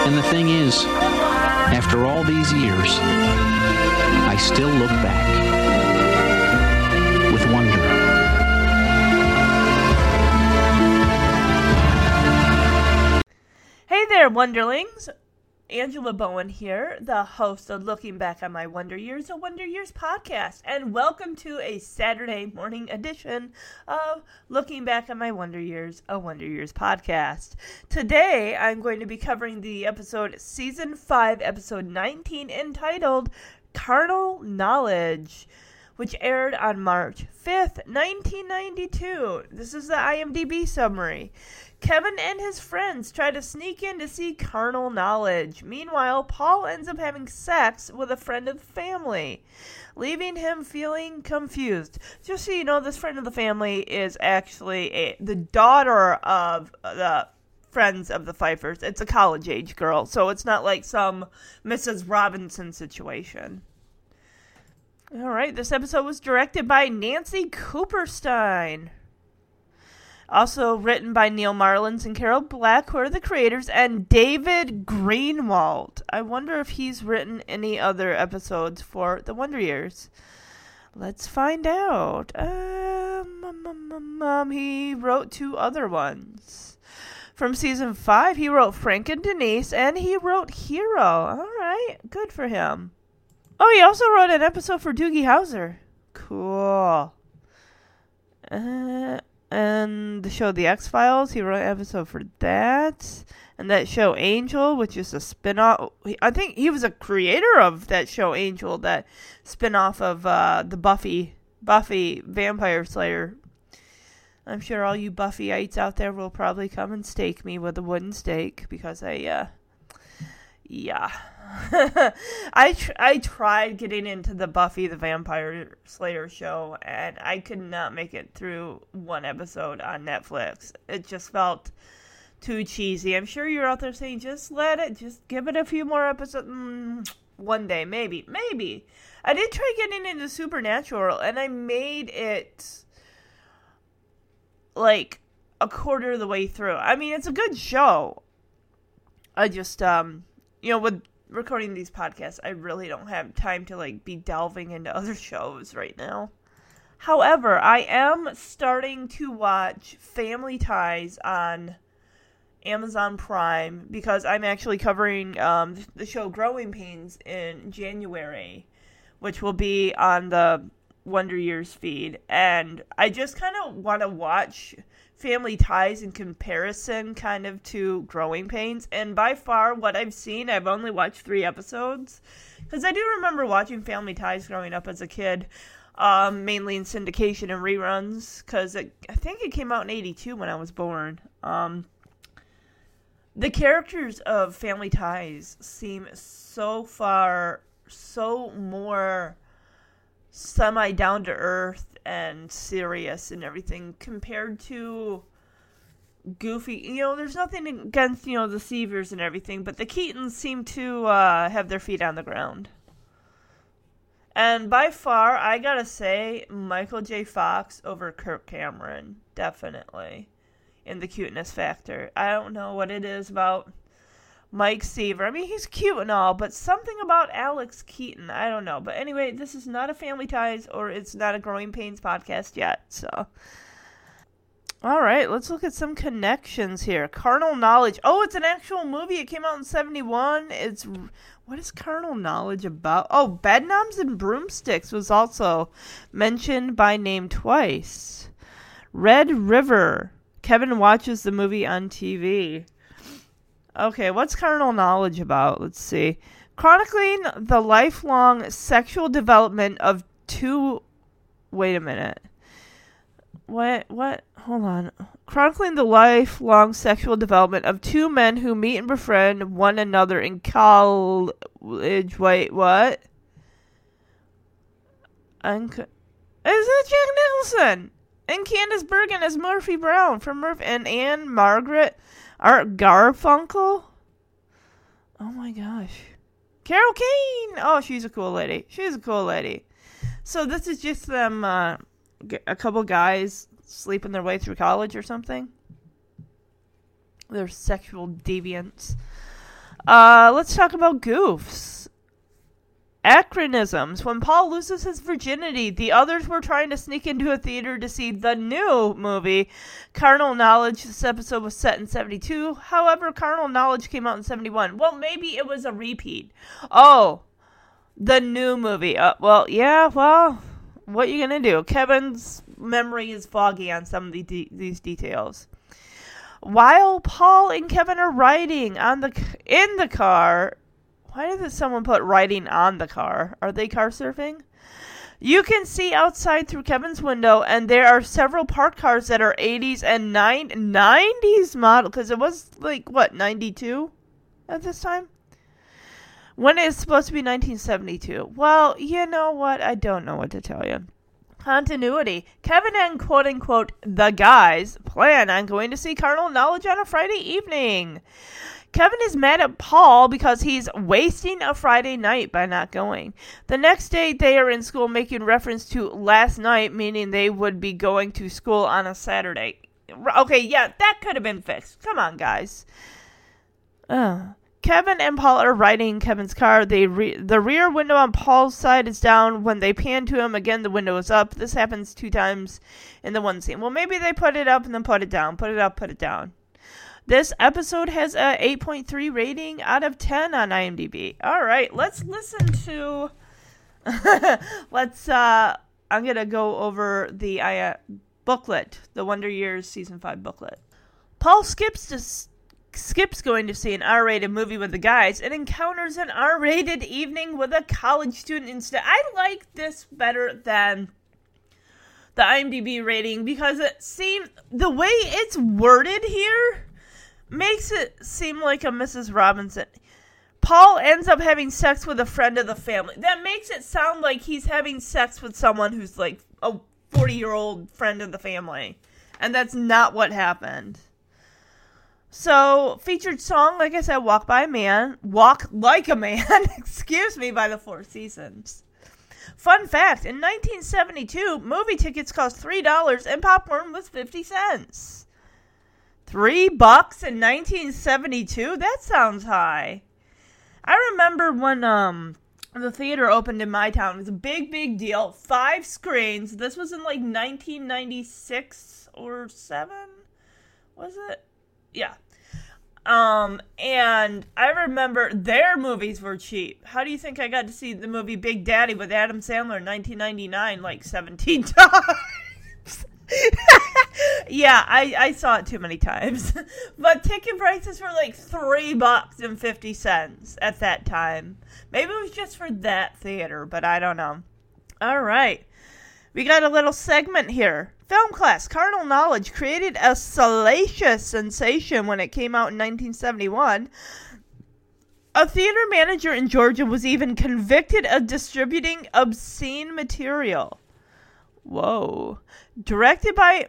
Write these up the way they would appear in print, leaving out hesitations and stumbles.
And the thing is, after all these years, I still look back with wonder. Hey there, Wonderlings! Angela Bowen here, the host of Looking Back on My Wonder Years, a Wonder Years podcast, and welcome to a Saturday morning edition of Looking Back on My Wonder Years, a Wonder Years podcast. Today, I'm going to be covering the episode, Season 5, Episode 19, entitled Carnal Knowledge, which aired on March 5th, 1992. This is the IMDb summary. Kevin and his friends try to sneak in to see Carnal Knowledge. Meanwhile, Paul ends up having sex with a friend of the family, leaving him feeling confused. Just so you know, this friend of the family is actually the daughter of the friends of the Pfeiffers. It's a college-age girl, so it's not like some Mrs. Robinson situation. All right, this episode was directed by Nancy Cooperstein. Also written by Neil Marlins and Carol Black, who are the creators, and David Greenwald. I wonder if he's written any other episodes for the Wonder Years. Let's find out. He wrote 2 other ones. From Season 5, he wrote Frank and Denise, and he wrote Hero. All right, good for him. Oh, he also wrote an episode for Doogie Howser. Cool. And the show The X-Files, he wrote an episode for that. And that show Angel, which is a spin-off. I think he was a creator of that show Angel, that spin-off of the Buffy Vampire Slayer. I'm sure all you Buffyites out there will probably come and stake me with a wooden stake, because I tried getting into the Buffy the Vampire Slayer show, and I could not make it through one episode on Netflix. It just felt too cheesy. I'm sure you're out there saying, just give it a few more episodes. One day, maybe. I did try getting into Supernatural, and I made it like a quarter of the way through. I mean, it's a good show. I just, with recording these podcasts, I really don't have time to be delving into other shows right now. However, I am starting to watch Family Ties on Amazon Prime, because I'm actually covering the show Growing Pains in January, which will be on the Wonder Years feed, and I just kind of want to watch Family Ties in comparison kind of to Growing Pains, and by far what I've seen, I've only watched 3 episodes, because I do remember watching Family Ties growing up as a kid, mainly in syndication and reruns, because I think it came out in 1982 when I was born. The characters of Family Ties seem so more semi-down to earth and serious and everything compared to Goofy. There's nothing against, the Seavers and everything, but the Keatons seem to have their feet on the ground. And by far, I gotta say, Michael J. Fox over Kirk Cameron, definitely, in the cuteness factor. I don't know what it is about Mike Seaver. I mean, he's cute and all, but something about Alex Keaton, I don't know. But anyway, this is not a Family Ties, or it's not a Growing Pains podcast yet, so. All right, let's look at some connections here. Carnal Knowledge. Oh, it's an actual movie. It came out in 1971. What is Carnal Knowledge about? Oh, Bedknobs and Broomsticks was also mentioned by name twice. Red River. Kevin watches the movie on TV. Okay, what's Carnal Knowledge about? Let's see. Chronicling the lifelong sexual development of 2... Wait a minute. What? Hold on. Chronicling the lifelong sexual development of 2 men who meet and befriend one another in college. Wait, what? Is it Jack Nicholson? And Candice Bergen as Murphy Brown from Murphy, and Anne Margaret Art Garfunkel? Oh my gosh. Carol Kane! Oh, she's a cool lady. So this is just them, a couple guys sleeping their way through college or something? They're sexual deviants. Let's talk about goofs. Acronisms. When Paul loses his virginity, the others were trying to sneak into a theater to see the new movie, Carnal Knowledge. This episode was set in 72. However, Carnal Knowledge came out in 71. Well, maybe it was a repeat. Oh, the new movie. What are you going to do? Kevin's memory is foggy on some of these details. While Paul and Kevin are riding in the car... Why did someone put riding on the car? Are they car surfing? You can see outside through Kevin's window, and there are several parked cars that are 80s and 90s model. Because it was, 92 at this time? When it's supposed to be 1972. Well, you know what? I don't know what to tell you. Continuity. Kevin and quote-unquote the guys plan on going to see Carnal Knowledge on a Friday evening. Kevin is mad at Paul because he's wasting a Friday night by not going. The next day, they are in school making reference to last night, meaning they would be going to school on a Saturday. Okay, yeah, that could have been fixed. Come on, guys. Kevin and Paul are riding in Kevin's car. The rear window on Paul's side is down. When they pan to him, again, the window is up. This happens 2 times in the one scene. Well, maybe they put it up and then put it down. Put it up, put it down. This episode has a 8.3 rating out of 10 on IMDb. All right, let's listen to... I'm going to go over the booklet, the Wonder Years Season 5 booklet. Paul skips going to see an R-rated movie with the guys and encounters an R-rated evening with a college student instead. I like this better than the IMDb rating because the way it's worded here makes it seem like a Mrs. Robinson. Paul ends up having sex with a friend of the family. That makes it sound like he's having sex with someone who's like a 40-year-old friend of the family. And that's not what happened. So, featured song, like I said, Walk Like a Man, excuse me, by the Four Seasons. Fun fact, in 1972, movie tickets cost $3 and popcorn was 50 cents. $3 in 1972? That sounds high. I remember when the theater opened in my town. It was a big deal. 5 screens. This was in 1996 or 7? Was it? Yeah. And I remember their movies were cheap. How do you think I got to see the movie Big Daddy with Adam Sandler in 1999 17 times? Yeah, I saw it too many times. But ticket prices were $3.50 at that time. Maybe it was just for that theater, but I don't know. All right. We got a little segment here. Film class, Carnal Knowledge created a salacious sensation when it came out in 1971. A theater manager in Georgia was even convicted of distributing obscene material. Whoa. Directed by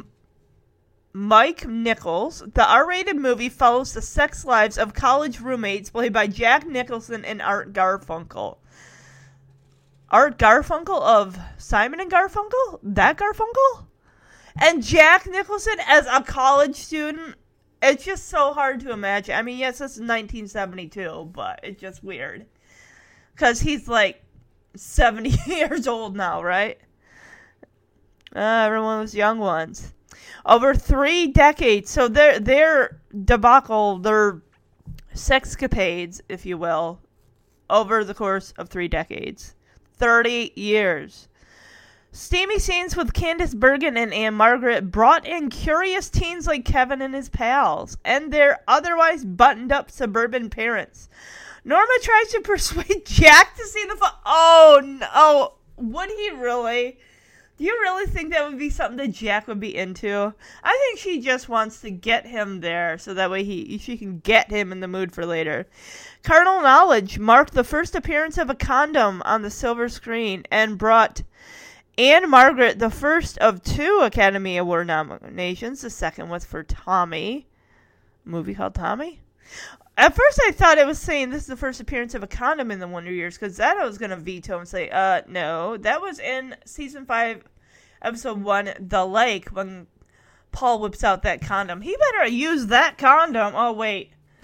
Mike Nichols, the R-rated movie follows the sex lives of college roommates played by Jack Nicholson and Art Garfunkel. Art Garfunkel of Simon and Garfunkel? That Garfunkel? And Jack Nicholson as a college student? It's just so hard to imagine. I mean, yes, this is 1972, but it's just weird. Because he's 70 years old now, right? Everyone was young ones. Over 3 decades. So their debacle, their sexcapades, if you will, over the course of 3 decades. 30 years. Steamy scenes with Candice Bergen and Anne Margaret brought in curious teens like Kevin and his pals, and their otherwise buttoned-up suburban parents. Norma tries to persuade Jack to see the Oh, no. Would he really? Do you really think that would be something that Jack would be into? I think she just wants to get him there so that way she can get him in the mood for later. Carnal Knowledge marked the first appearance of a condom on the silver screen and brought Anne Margaret the first of 2 Academy Award nominations. The second was for Tommy. A movie called Tommy? At first I thought it was saying this is the first appearance of a condom in the Wonder Years, because that I was going to veto and say, no. That was in Season 5, Episode 1, The Lake, when Paul whips out that condom. He better use that condom. Oh, wait.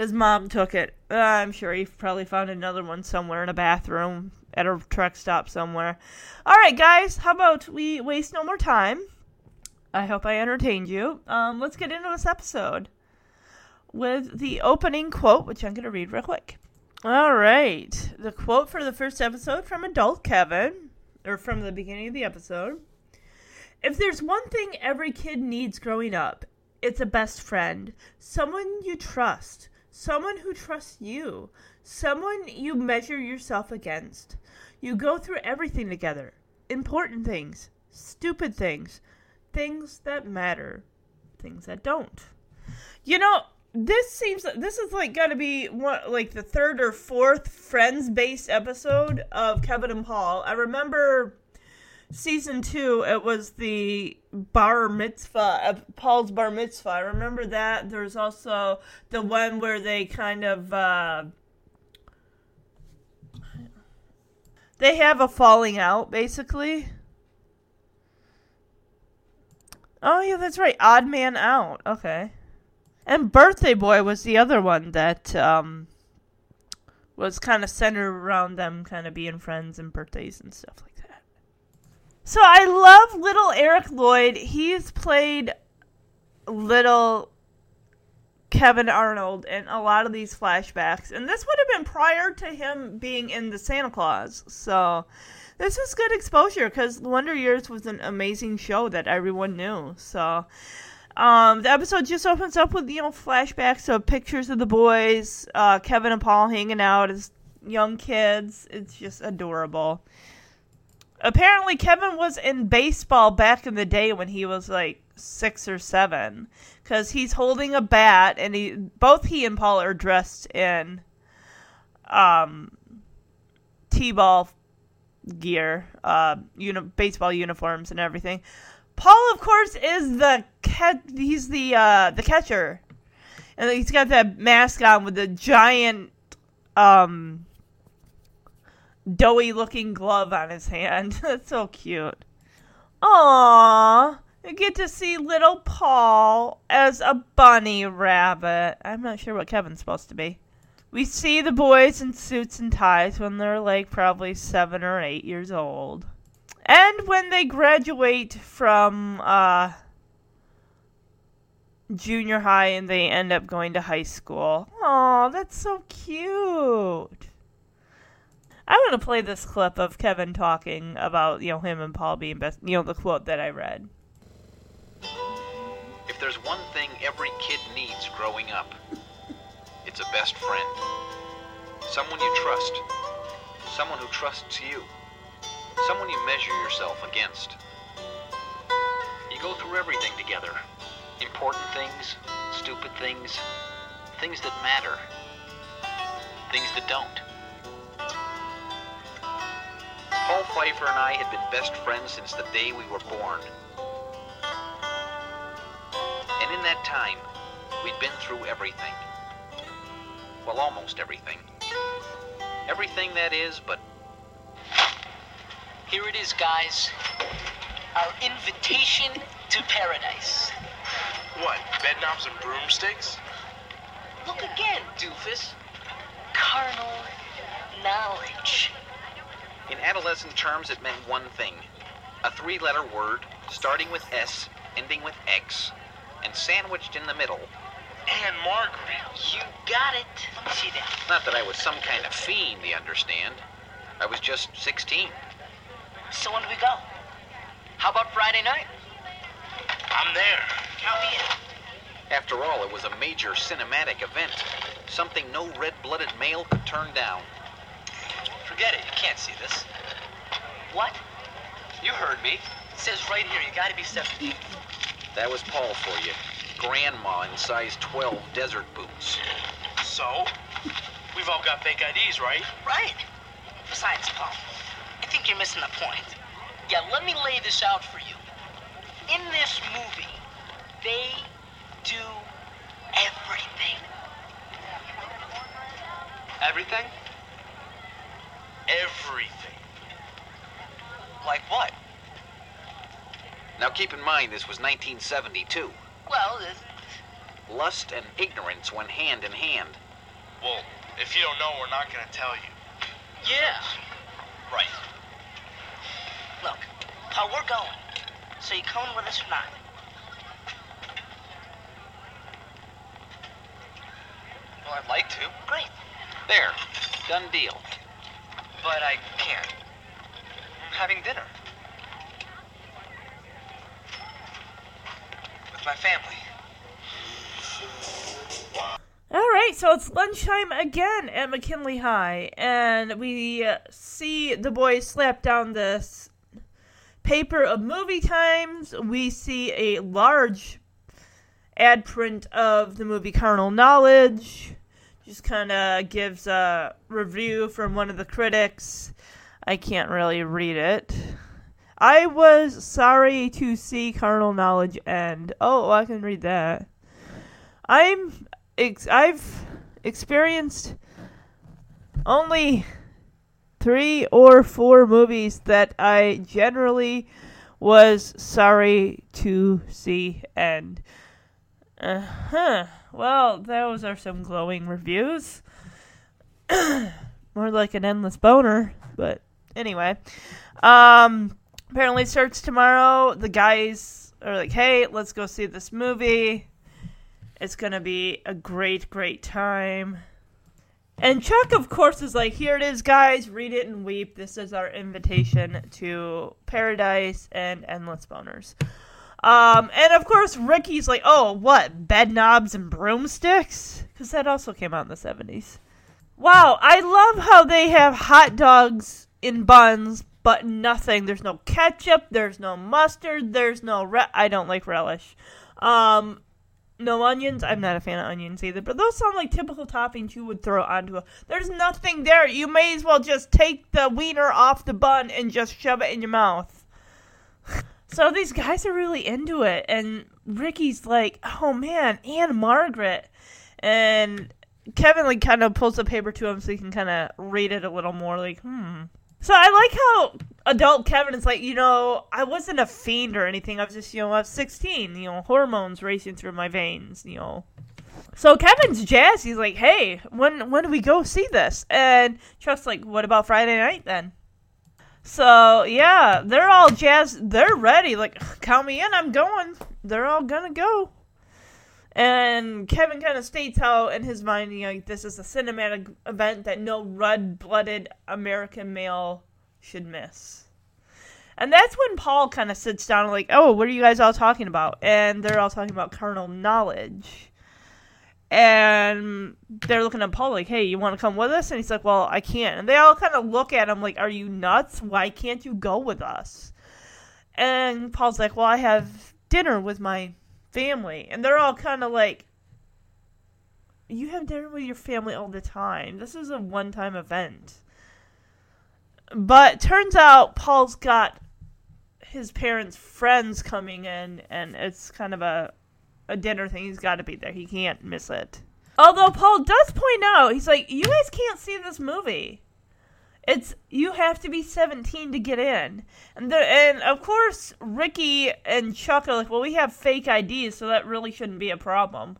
His mom took it. I'm sure he probably found another one somewhere in a bathroom at a truck stop somewhere. All right, guys, how about we waste no more time? I hope I entertained you. Let's get into this episode with the opening quote, which I'm going to read real quick. All right. The quote for the first episode from Adult Kevin, or from the beginning of the episode. If there's one thing every kid needs growing up, it's a best friend. Someone you trust. Someone who trusts you. Someone you measure yourself against. You go through everything together. Important things. Stupid things. Things that matter. Things that don't. You know, this is like gotta be like the third or fourth Friends-based episode of Kevin and Paul. I remember season 2, it was the bar mitzvah, Paul's bar mitzvah. I remember that. There's also the one where they kind of, they have a falling out, basically. Oh, yeah, that's right. Odd Man Out. Okay. And Birthday Boy was the other one that, was kind of centered around them kind of being friends and birthdays and stuff like that. So I love little Eric Lloyd. He's played little Kevin Arnold in a lot of these flashbacks. And this would have been prior to him being in the Santa Claus. So this was good exposure because The Wonder Years was an amazing show that everyone knew. So the episode just opens up with, flashbacks of pictures of the boys, Kevin and Paul hanging out as young kids. It's just adorable. Apparently, Kevin was in baseball back in the day when he was like 6 or 7, because he's holding a bat, and both he and Paul are dressed in T-ball gear, baseball uniforms and everything. Paul, of course, is he's the catcher, and he's got that mask on with the giant doughy-looking glove on his hand. That's so cute. Aww. You get to see little Paul as a bunny rabbit. I'm not sure what Kevin's supposed to be. We see the boys in suits and ties when they're like probably 7 or 8 years old. And when they graduate from junior high and they end up going to high school. Aw, that's so cute. I'm going to play this clip of Kevin talking about, him and Paul being best, the quote that I read. If there's one thing every kid needs growing up, it's a best friend. Someone you trust. Someone who trusts you. Someone you measure yourself against. You go through everything together. Important things, stupid things, things that matter, things that don't. Paul Pfeiffer and I had been best friends since the day we were born. And in that time, we'd been through everything. Well, almost everything. Everything, that is, but... Here it is, guys. Our invitation to paradise. What, bedknobs and broomsticks? Look again, doofus. Carnal knowledge. In adolescent terms, it meant one thing. A 3-letter word, starting with S, ending with X, and sandwiched in the middle. Anne Marguerite. You got it. Let me see that. Not that I was some kind of fiend, you understand. I was just 16. So when do we go? How about Friday night? I'm there. Count me in. After all, it was a major cinematic event. Something no red-blooded male could turn down. Forget it. You can't see this. What? You heard me. It says right here, you gotta be 17. That was Paul for you. Grandma in size 12 desert boots. So? We've all got fake IDs, right? Right. Besides, Paul, I think you're missing the point. Yeah, let me lay this out for you. In this movie, they do everything. Everything? Everything. Like what? Now keep in mind this was 1972. Well, Lust and ignorance went hand in hand. Well, if you don't know, we're not gonna tell you. Yeah. Right. Look, Paul, we're going. So you coming with us or not? Well, I'd like to. Great. There. Done deal. But I can't. I'm having dinner. With my family. All right, so it's lunchtime again at McKinley High, and we see the boys slap down this paper of movie times. We see a large ad print of the movie Carnal Knowledge. Just kind of gives a review from one of the critics. I can't really read it. I was sorry to see Carnal Knowledge end. Oh, I can read that. I've experienced only 3 or 4 movies that I generally was sorry to see end. Well, those are some glowing reviews. More like an endless boner, but anyway. Apparently it starts tomorrow. The guys are like, hey, let's go see this movie. It's going to be a great, great time. And Chuck, of course, is like, here it is, guys. Read it and weep. This is our invitation to paradise and endless boners. And, of course, Ricky's like, oh, what, bed knobs and broomsticks? Because that also came out in the 70s. Wow, I love how they have hot dogs in buns, but nothing. There's no ketchup. There's no mustard. There's no I don't like relish. No onions. I'm not a fan of onions either, but those sound like typical toppings you would throw onto a... There's nothing there. You may as well just take the wiener off the bun and just shove it in your mouth. So these guys are really into it, and Ricky's like, oh man, and Margaret. And Kevin like kind of pulls the paper to him so he can kind of read it a little more, like, So I like how adult Kevin is like, I wasn't a fiend or anything. I was just, I was 16, hormones racing through my veins, So Kevin's jazzed. He's like, hey, when do we go see this? And Chuck's like, what about Friday night then? So, yeah, they're all jazzed. They're ready. Like, count me in. I'm going. They're all gonna go. And Kevin kind of states how, in his mind, this is a cinematic event that no red-blooded American male should miss. And that's when Paul kind of sits down and like, oh, what are you guys all talking about? And they're all talking about carnal knowledge. And they're looking at Paul like, hey, you want to come with us? And he's like, well, I can't. And they all kind of look at him like, are you nuts? Why can't you go with us? And Paul's like, well, I have dinner with my family. And they're all kind of like, you have dinner with your family all the time. This is a one-time event. But turns out Paul's got his parents' friends coming in, and it's kind of a dinner thing. He's got to be there. He can't miss it. Although Paul does point out, he's like, you guys can't see this movie. You have to be 17 to get in. And of course, Ricky and Chuck are like, well, we have fake IDs, so that really shouldn't be a problem.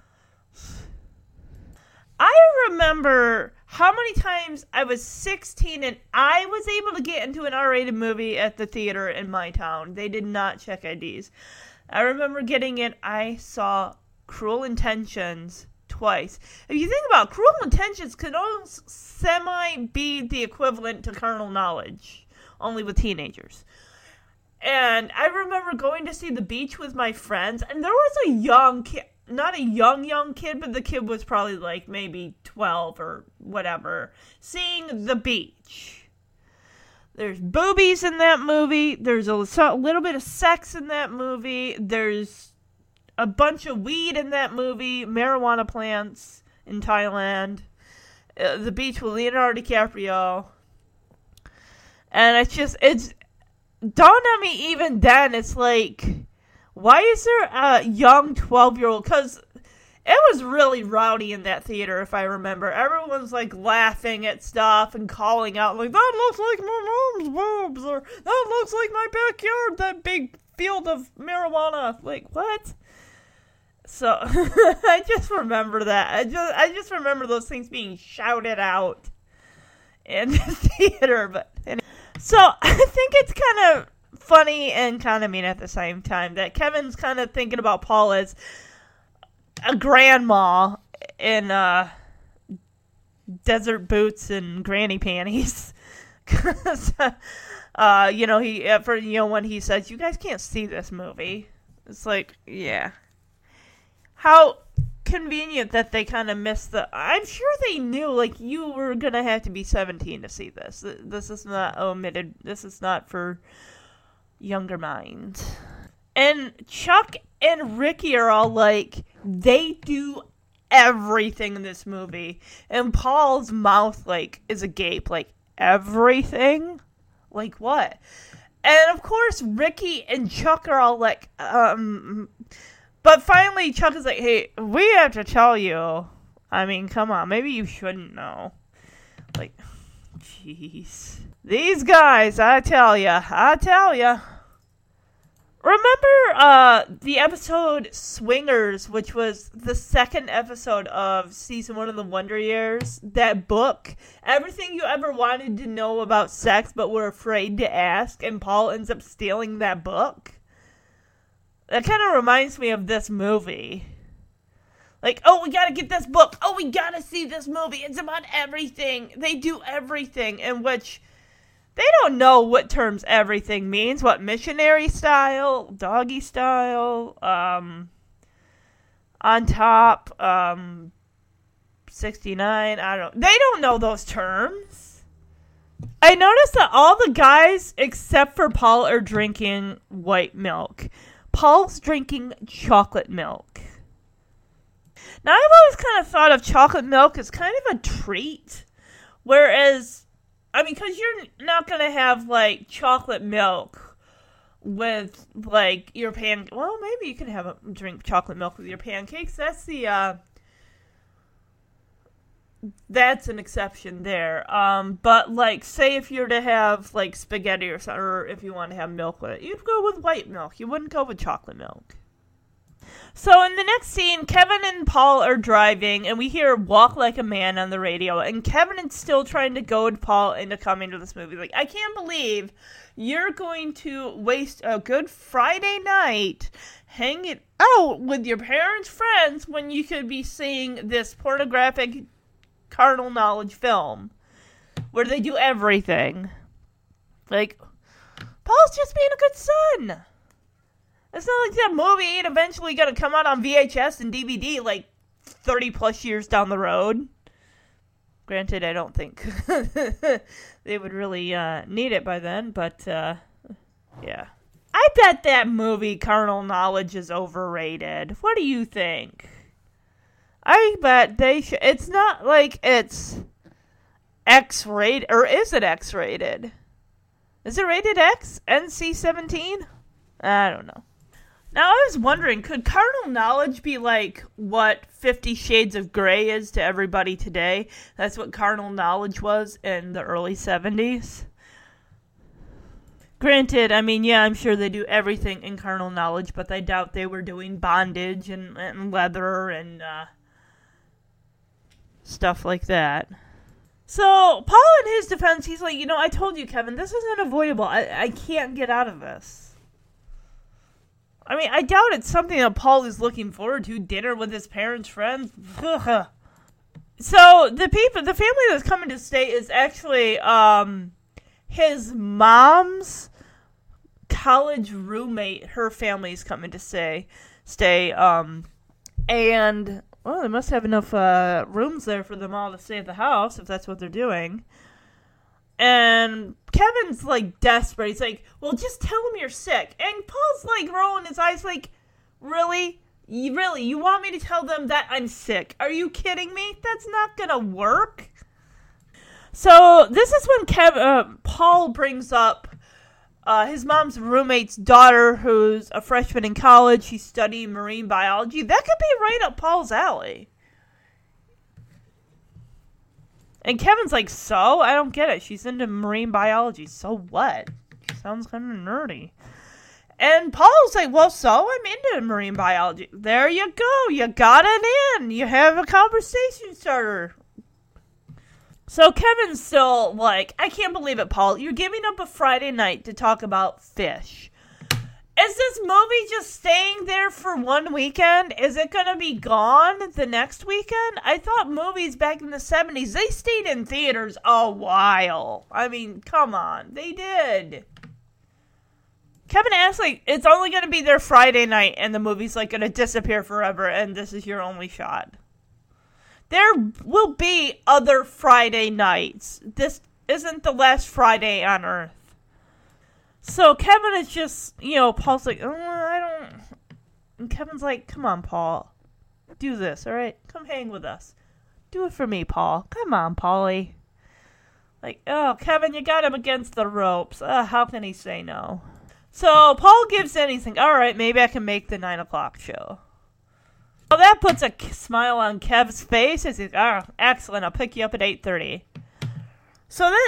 I remember how many times I was 16 and I was able to get into an R-rated movie at the theater in my town. They did not check IDs. I remember getting in, I saw Cruel Intentions twice. If you think about it, Cruel Intentions could almost be the equivalent to Carnal Knowledge, only with teenagers. And I remember going to see The Beach with my friends, and there was a young kid, not a young kid, but the kid was probably like maybe 12 or whatever, seeing The Beach. There's boobies in that movie. There's a little bit of sex in that movie. There's a bunch of weed in that movie. Marijuana plants in Thailand. The Beach with Leonardo DiCaprio. And it's dawned on me even then. It's like, why is there a young 12-year-old? Because it was really rowdy in that theater, if I remember. Everyone's, like, laughing at stuff and calling out, like, that looks like my mom's boobs, or that looks like my backyard, that big field of marijuana. Like, what? So I just remember that. I just remember those things being shouted out in the theater. But so I think it's kind of funny and kind of mean at the same time that Kevin's kind of thinking about Paul as a grandma in desert boots and granny panties. Because when he says, "You guys can't see this movie," it's like, yeah. How convenient that they kind of missed I'm sure they knew, like, you were going to have to be 17 to see this. This is not omitted. This is not for younger minds. And Chuck and Ricky are all like, they do everything in this movie. And Paul's mouth, like, is agape. Like, everything? Like, what? And, of course, Ricky and Chuck are all like, But finally, Chuck is like, hey, we have to tell you. I mean, come on. Maybe you shouldn't know. Like, jeez. These guys, I tell ya. Remember the episode Swingers, which was the second episode of season 1 of The Wonder Years? That book? Everything you ever wanted to know about sex but were afraid to ask, and Paul ends up stealing that book? That kind of reminds me of this movie. Like, oh, we gotta get this book. Oh, we gotta see this movie. It's about everything. They do everything, in which they don't know what terms everything means. What, missionary style, doggy style, on top, 69, I don't know. They don't know those terms. I noticed that all the guys, except for Paul, are drinking white milk. Paul's drinking chocolate milk. Now, I've always kind of thought of chocolate milk as kind of a treat. Whereas, I mean, because you're not going to have, like, chocolate milk with, like, your well, maybe you can drink chocolate milk with your pancakes. That's an exception there. But, like, say if you're to have, like, spaghetti or something, or if you want to have milk with it, you'd go with white milk. You wouldn't go with chocolate milk. So, in the next scene, Kevin and Paul are driving, and we hear "Walk Like a Man" on the radio, and Kevin is still trying to goad Paul into coming to this movie. Like, I can't believe you're going to waste a good Friday night hanging out with your parents' friends when you could be seeing this pornographic carnal knowledge film where they do everything. Like, Paul's just being a good son. It's not like that movie ain't eventually gonna come out on VHS and DVD like 30 plus years down the road. Granted, I don't think they would really need it by then, but yeah. I bet that movie Carnal Knowledge is overrated. What do you think? I bet they should. It's not like it's X-rated, or is it X-rated? Is it rated X? NC-17? I don't know. Now, I was wondering, could Carnal Knowledge be like what 50 Shades of Grey is to everybody today? That's what Carnal Knowledge was in the early 70s. Granted, I mean, yeah, I'm sure they do everything in Carnal Knowledge, but I doubt they were doing bondage and leather and stuff like that. So, Paul, in his defense, he's like, I told you, Kevin, this is unavoidable. I can't get out of this. I mean, I doubt it's something that Paul is looking forward to, dinner with his parents' friends. So, the family that's coming to stay is actually, his mom's college roommate. Her family's coming to stay, and, well, they must have enough, rooms there for them all to stay at the house, if that's what they're doing. And Kevin's, like, desperate. He's like, well, just tell him you're sick. And Paul's, like, rolling his eyes like, really? You want me to tell them that I'm sick? Are you kidding me? That's not gonna work. So, this is when Paul brings up his mom's roommate's daughter, who's a freshman in college. She's studying marine biology. That could be right up Paul's alley. And Kevin's like, so? I don't get it. She's into marine biology. So what? Sounds kind of nerdy. And Paul's like, well, so I'm into marine biology. There you go. You got it in. You have a conversation starter. So Kevin's still like, I can't believe it, Paul. You're giving up a Friday night to talk about fish. Is this movie just staying there for one weekend? Is it going to be gone the next weekend? I thought movies back in the 70s, they stayed in theaters a while. I mean, come on. They did. Kevin asks, like, it's only going to be there Friday night, and the movie's, like, going to disappear forever, and this is your only shot. There will be other Friday nights. This isn't the last Friday on Earth. So Kevin is just, Paul's like, oh, I don't... And Kevin's like, come on, Paul. Do this, all right? Come hang with us. Do it for me, Paul. Come on, Paulie. Like, oh, Kevin, you got him against the ropes. How can he say no? So Paul gives in. He's like, all right, maybe I can make the 9 o'clock show. Well, that puts a smile on Kev's face. He's like, oh, excellent. I'll pick you up at 8:30. So that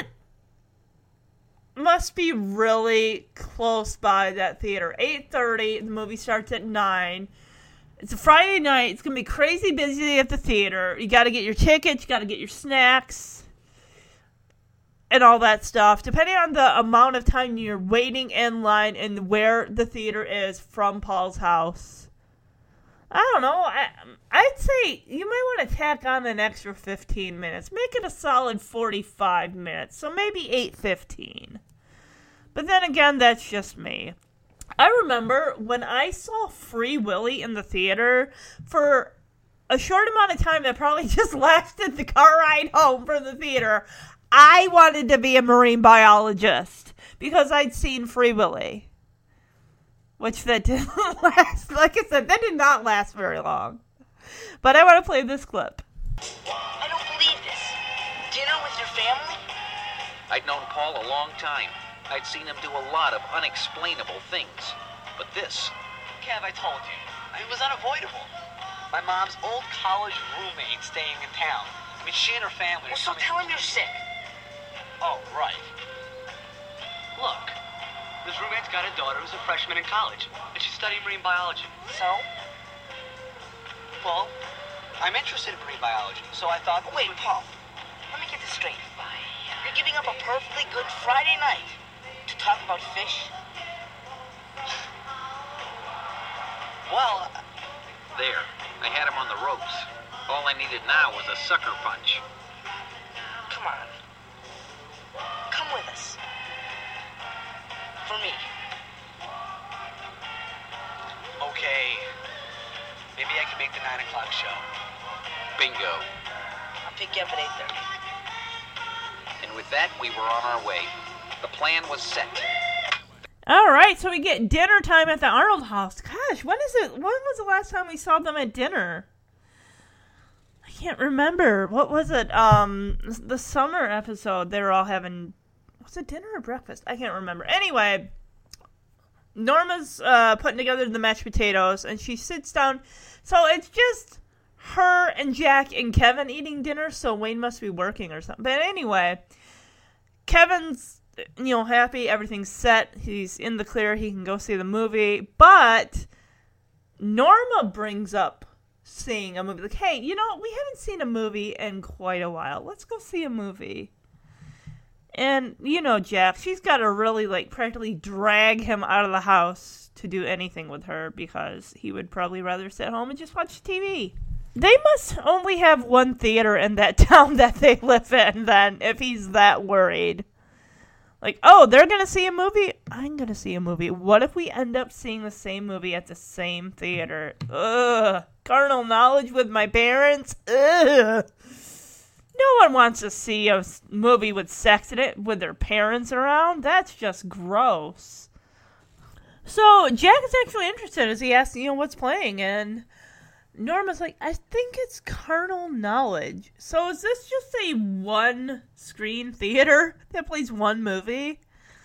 must be really close by that theater. 8:30, the movie starts at 9. It's a Friday night. It's going to be crazy busy at the theater. You got to get your tickets. You got to get your snacks. And all that stuff. Depending on the amount of time you're waiting in line and where the theater is from Paul's house. I don't know. I'd say you might want to tack on an extra 15 minutes. Make it a solid 45 minutes. So maybe 8:15. But then again, that's just me. I remember when I saw Free Willy in the theater for a short amount of time that probably just lasted the car ride home from the theater. I wanted to be a marine biologist because I'd seen Free Willy. Which that didn't last. Like I said, that did not last very long. But I want to play this clip. I don't believe this. Dinner with your family? I'd known Paul a long time. I'd seen him do a lot of unexplainable things. But this... Kev, I told you. It was unavoidable. My mom's old college roommate staying in town. I mean, she and her family Well, are so coming... tell him you're sick. Oh, right. Look, this roommate's got a daughter who's a freshman in college, and she's studying marine biology. So? Well, I'm interested in marine biology, so I thought... Wait, Paul. Let me get this straight. You're giving up a perfectly good Friday night to talk about fish? Well... There. I had him on the ropes. All I needed now was a sucker punch. Come on. Come with us. For me. Okay. Maybe I can make the 9 o'clock show. Bingo. I'll pick you up at 8:30. And with that, we were on our way. The plan was set. All right, so we get dinner time at the Arnold house. Gosh, when was the last time we saw them at dinner? I can't remember. What was it? The summer episode. They were all having... Was it dinner or breakfast? I can't remember. Anyway, Norma's putting together the mashed potatoes, and she sits down. So it's just her and Jack and Kevin eating dinner, so Wayne must be working or something. But anyway, Kevin's, happy. Everything's set. He's in the clear. He can go see the movie. But Norma brings up seeing a movie. Like, hey, we haven't seen a movie in quite a while. Let's go see a movie. And, Jack, she's got to really, practically drag him out of the house to do anything with her because he would probably rather sit home and just watch TV. They must only have one theater in that town that they live in then, if he's that worried. Like, oh, they're going to see a movie? I'm going to see a movie. What if we end up seeing the same movie at the same theater? Ugh. Carnal knowledge with my parents? Ugh. No one wants to see a movie with sex in it with their parents around. That's just gross. So Jack is actually interested as he asks, what's playing? And Norma's like, I think it's Carnal Knowledge. So is this just a one-screen theater that plays one movie?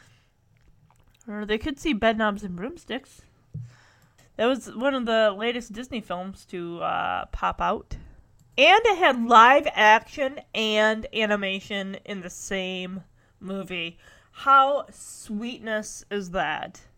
Or they could see Bedknobs and Broomsticks. That was one of the latest Disney films to pop out. And it had live action and animation in the same movie. How sweetness is that?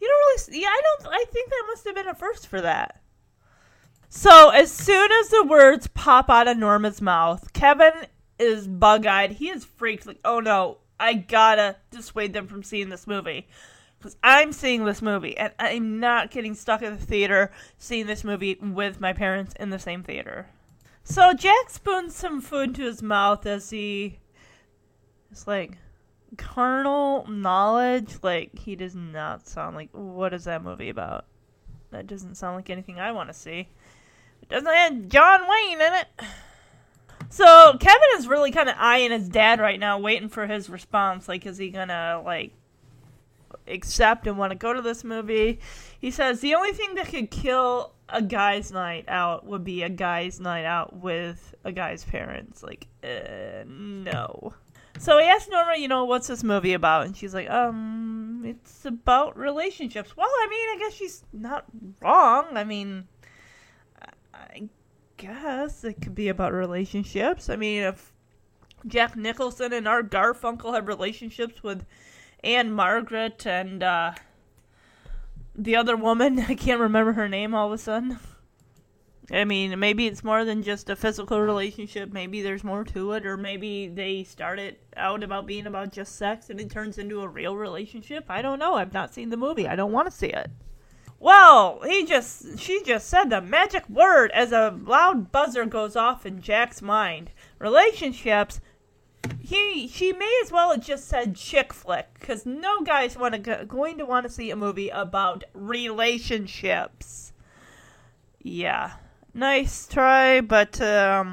You don't really... Yeah, I think that must have been a first for that. So, as soon as the words pop out of Norma's mouth, Kevin is bug-eyed. He is freaked. Like, oh no, I gotta dissuade them from seeing this movie. Because I'm seeing this movie, and I'm not getting stuck at the theater seeing this movie with my parents in the same theater. So, Jack spoons some food into his mouth as he... It's like... carnal knowledge. Like, he does not sound like... What is that movie about? That doesn't sound like anything I want to see. It doesn't have John Wayne in it. So, Kevin is really kind of eyeing his dad right now, waiting for his response. Like, is he gonna, like, accept and want to go to this movie? He says the only thing that could kill a guy's night out would be a guy's night out with a guy's parents. Like, no. So he asks Norma, what's this movie about? And she's like, it's about relationships. Well, I mean, I guess she's not wrong. I mean, I guess it could be about relationships. I mean, if Jack Nicholson and Art Garfunkel have relationships with Anne Margaret and the other woman, I can't remember her name all of a sudden. I mean, maybe it's more than just a physical relationship. Maybe there's more to it, or maybe they started out about being about just sex and it turns into a real relationship. I don't know. I've not seen the movie. I don't want to see it. Well, she just said the magic word as a loud buzzer goes off in Jack's mind. Relationships. She may as well have just said chick flick, because no guy's going to want to see a movie about relationships. Yeah. Nice try, but I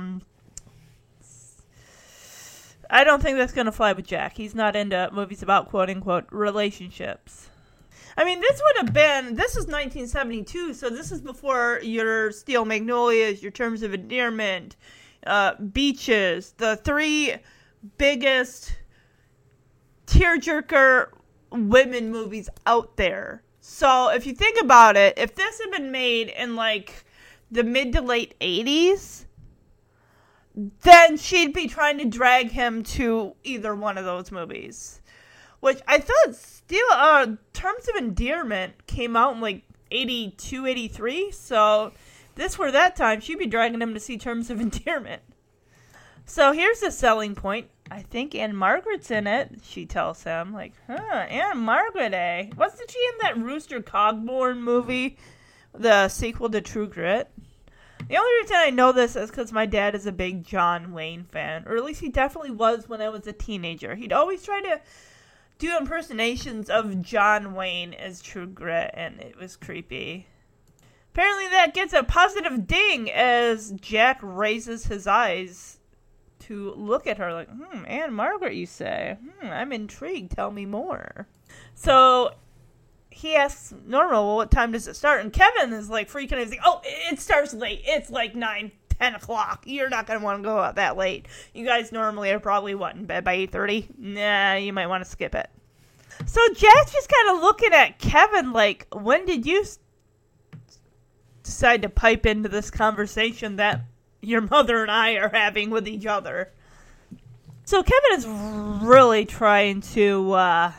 don't think that's going to fly with Jack. He's not into movies about quote-unquote relationships. I mean, this is 1972, so this is before your Steel Magnolias, your Terms of Endearment, Beaches, the three biggest tearjerker women movies out there. So if you think about it, if this had been made in like the mid to late 80s, then she'd be trying to drag him to either one of those movies. Which I thought Terms of Endearment came out in like 82, 83. So this were that time, she'd be dragging him to see Terms of Endearment. So here's the selling point. I think Anne Margaret's in it, she tells him. Like, Anne Margaret, eh? Wasn't she in that Rooster Cogburn movie? The sequel to True Grit? The only reason I know this is because my dad is a big John Wayne fan. Or at least he definitely was when I was a teenager. He'd always try to do impersonations of John Wayne as True Grit, and it was creepy. Apparently that gets a positive ding as Jack raises his eyes to look at her like, Anne Margaret, you say? I'm intrigued. Tell me more. So he asks Norma, well, what time does it start? And Kevin is like freaking out. He's like, oh, it starts late. It's like 9, 10 o'clock. You're not going to want to go out that late. You guys normally are probably, in bed by 8:30? Nah, you might want to skip it. So Jack's just kind of looking at Kevin like, when did you decide to pipe into this conversation that your mother and I are having with each other? So Kevin is really trying to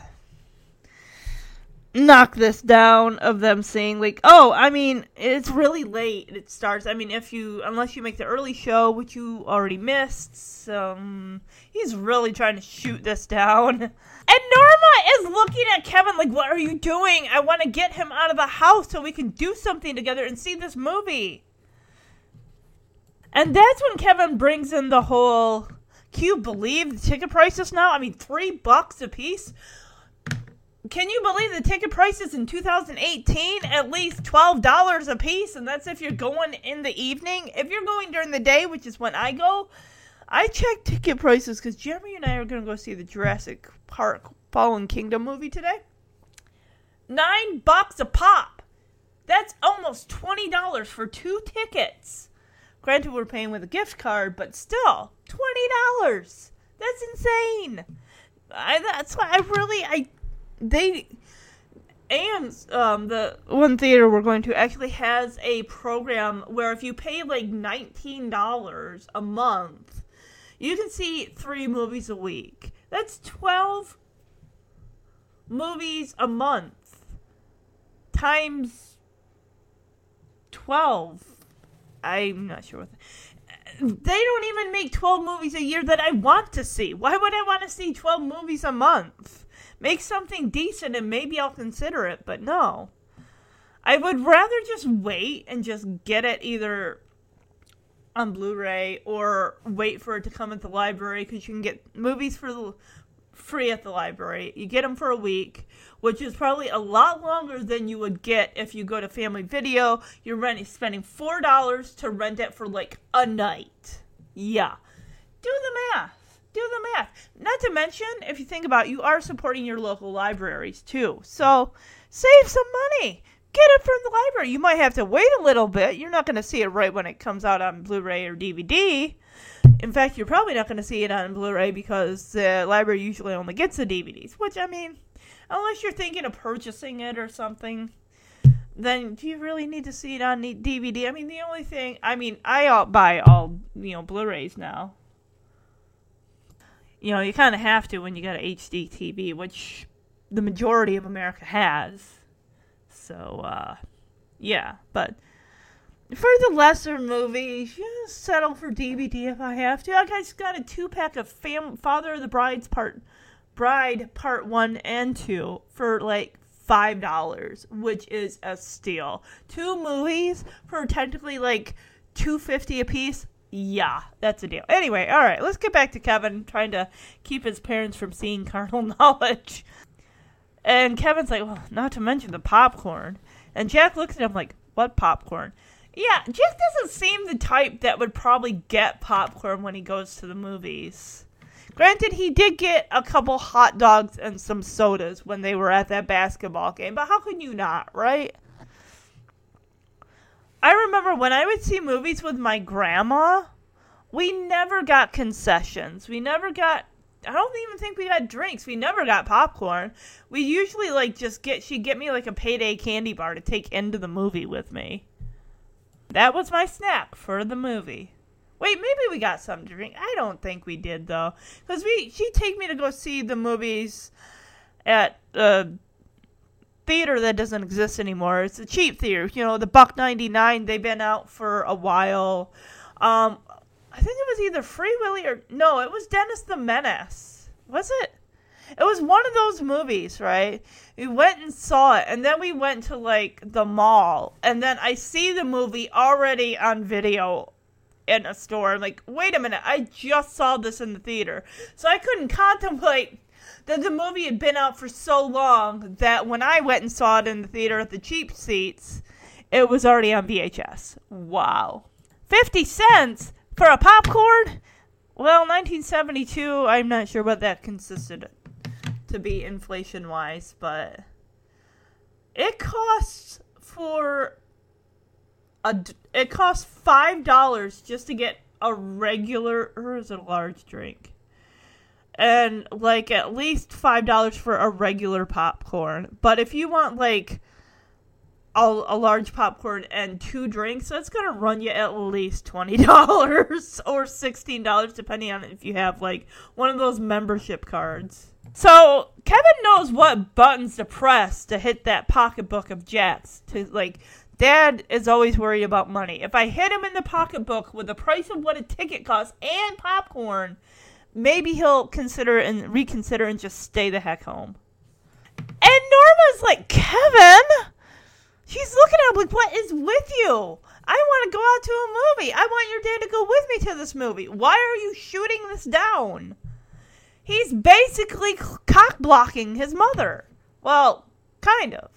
knock this down of them saying like, oh, I mean, it's really late. It starts, I mean, unless you make the early show, which you already missed. He's really trying to shoot this down. And Norma is looking at Kevin like, what are you doing? I want to get him out of the house so we can do something together and see this movie. And that's when Kevin brings in the whole, can you believe the ticket prices now? I mean, $3 a piece? Can you believe the ticket prices in 2018? At least $12 a piece, and that's if you're going in the evening. If you're going during the day, which is when I go, I check ticket prices because Jeremy and I are going to go see the Jurassic Park Fallen Kingdom movie today. $9 a pop. That's almost $20 for 2 tickets. Granted, we're paying with a gift card, but still, $20. That's insane. The one theater we're going to actually has a program where if you pay like $19 a month, you can see 3 movies a week. That's 12 movies a month. times 12. I'm not sure what. They don't even make 12 movies a year that I want to see. Why would I want to see 12 movies a month? Make something decent and maybe I'll consider it, but no. I would rather just wait and just get it either on Blu-ray or wait for it to come at the library, because you can get movies for free at the library. You get them for a week, which is probably a lot longer than you would get if you go to Family Video. You're spending $4 to rent it for like a night. Yeah. Do the math. Not to mention, if you think about it, you are supporting your local libraries too. So save some money. Get it from the library. You might have to wait a little bit. You're not going to see it right when it comes out on Blu-ray or DVD. In fact, you're probably not going to see it on Blu-ray because the library usually only gets the DVDs. Which, I mean, unless you're thinking of purchasing it or something, then do you really need to see it on DVD? I mean, the only thing... I mean, I buy all, Blu-rays now. You kind of have to when you got an HD TV, which the majority of America has. So, yeah. But for the lesser movies, settle for DVD if I have to. I just got a 2-pack of Father of the Bride Part 1 and 2 for like $5, which is a steal. 2 movies for technically like $2.50 a piece. Yeah, that's a deal. Anyway, all right, let's get back to Kevin trying to keep his parents from seeing Carnal Knowledge. And Kevin's like, well, not to mention the popcorn. And Jack looks at him like, what popcorn? Yeah, Jack doesn't seem the type that would probably get popcorn when he goes to the movies. Granted, he did get a couple hot dogs and some sodas when they were at that basketball game, but how can you not, right? I remember when I would see movies with my grandma, we never got concessions. I don't even think we got drinks. We never got popcorn. We usually she'd get me like a Payday candy bar to take into the movie with me. That was my snack for the movie. Wait, maybe we got something to drink. I don't think we did though. Because she'd take me to go see the movies at theater that doesn't exist anymore. It's a cheap theater. The $1.99. They've been out for a while. I think it was either Free Willy or... No, it was Dennis the Menace. Was it? It was one of those movies, right? We went and saw it, and then we went to, like, the mall. And then I see the movie already on video in a store. I'm like, wait a minute, I just saw this in the theater. So I couldn't contemplate that the movie had been out for so long that when I went and saw it in the theater at the cheap seats, it was already on VHS. Wow. 50 cents for a popcorn? Well, 1972, I'm not sure what that consisted to be inflation-wise, but it costs $5 just to get a regular, or is it a large drink? And, like, at least $5 for a regular popcorn. But if you want, like, a large popcorn and 2 drinks, that's going to run you at least $20 or $16, depending on if you have, like, one of those membership cards. So, Kevin knows what buttons to press to hit that pocketbook of Jack's. Dad is always worried about money. If I hit him in the pocketbook with the price of what a ticket costs and popcorn, maybe he'll reconsider and just stay the heck home. And Norma's like, Kevin? She's looking at him like, what is with you? I want to go out to a movie. I want your dad to go with me to this movie. Why are you shooting this down? He's basically cock-blocking his mother. Well, kind of.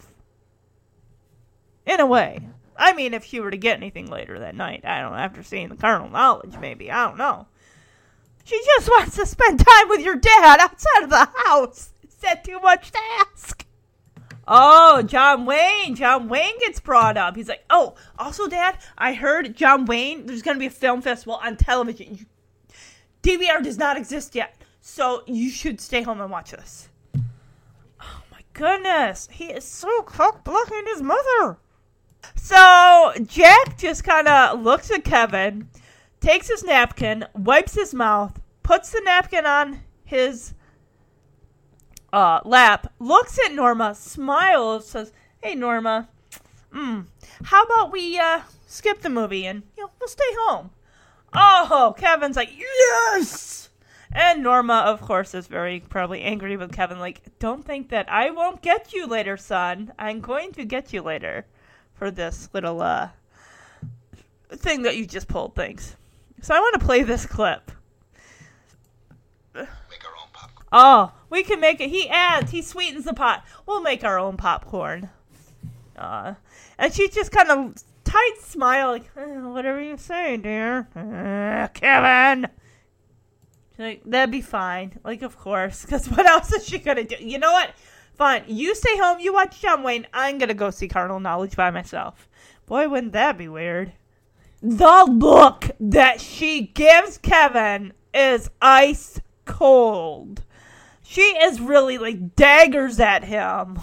In a way. I mean, if she were to get anything later that night. I don't know, after seeing the Carnal Knowledge, maybe. I don't know. She just wants to spend time with your dad outside of the house. Is that too much to ask? Oh, John Wayne. John Wayne gets brought up. He's like, oh, also, Dad, I heard John Wayne, there's going to be a film festival on television. DVR does not exist yet, so you should stay home and watch this. Oh, my goodness. He is so cock-blocking his mother. So, Jack just kind of looks at Kevin, takes his napkin, wipes his mouth, puts the napkin on his lap, looks at Norma, smiles, says, Hey, Norma. How about we skip the movie and we'll stay home? Oh, Kevin's like, yes! And Norma, of course, is very probably angry with Kevin, like, don't think that I won't get you later, son. I'm going to get you later for this little thing that you just pulled, thanks. So I want to play this clip. Make our own popcorn. Oh, we can make it. He sweetens the pot. We'll make our own popcorn. And she's just kind of tight smile, like, whatever you say, dear. Kevin! She's like, that'd be fine. Like, of course, because what else is she going to do? You know what? Fine. You stay home, you watch John Wayne. I'm going to go see Carnal Knowledge by myself. Boy, wouldn't that be weird. The look that she gives Kevin is ice cold. She is really, like, daggers at him.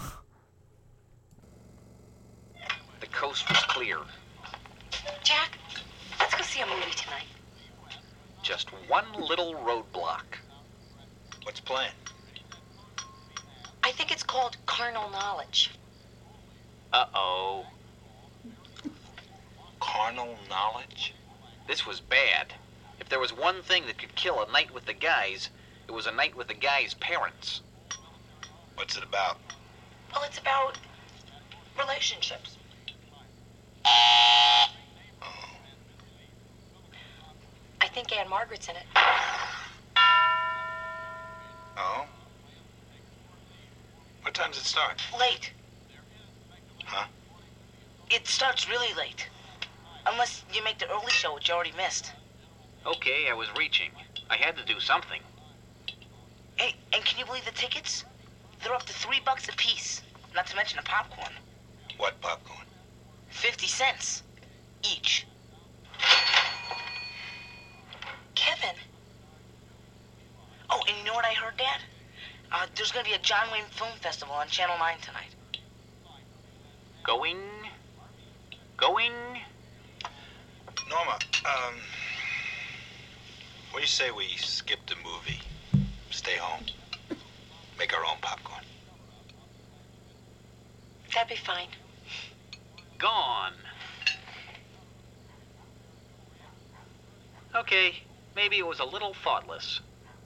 The coast was clear. Jack, let's go see a movie tonight. Just one little roadblock. What's playing? I think it's called Carnal Knowledge. Uh-oh. Carnal Knowledge? This was bad. If there was one thing that could kill a night with the guys, it was a night with the guys' parents. What's it about? Well, it's about relationships. Oh. I think Aunt Margaret's in it. Oh? What time does it start? Late. Huh? It starts really late. Unless you make the early show, which you already missed. Okay, I was reaching. I had to do something. Hey, and can you believe the tickets? They're up to $3 a piece. Not to mention the popcorn. What popcorn? 50 cents each. Kevin. Oh, and you know what I heard, Dad? There's gonna be a John Wayne Film Festival on Channel 9 tonight. Going. Norma, what do you say we skip the movie? Stay home. Make our own popcorn. That'd be fine. Gone. Okay, maybe it was a little thoughtless.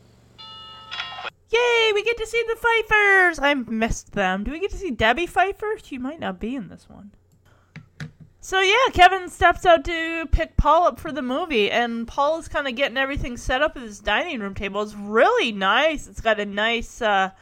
Yay, we get to see the Pfeiffers. I missed them. Do we get to see Debbie Pfeiffer? She might not be in this one. So yeah, Kevin steps out to pick Paul up for the movie, and Paul is kind of getting everything set up at his dining room table. It's really nice. It's got a nice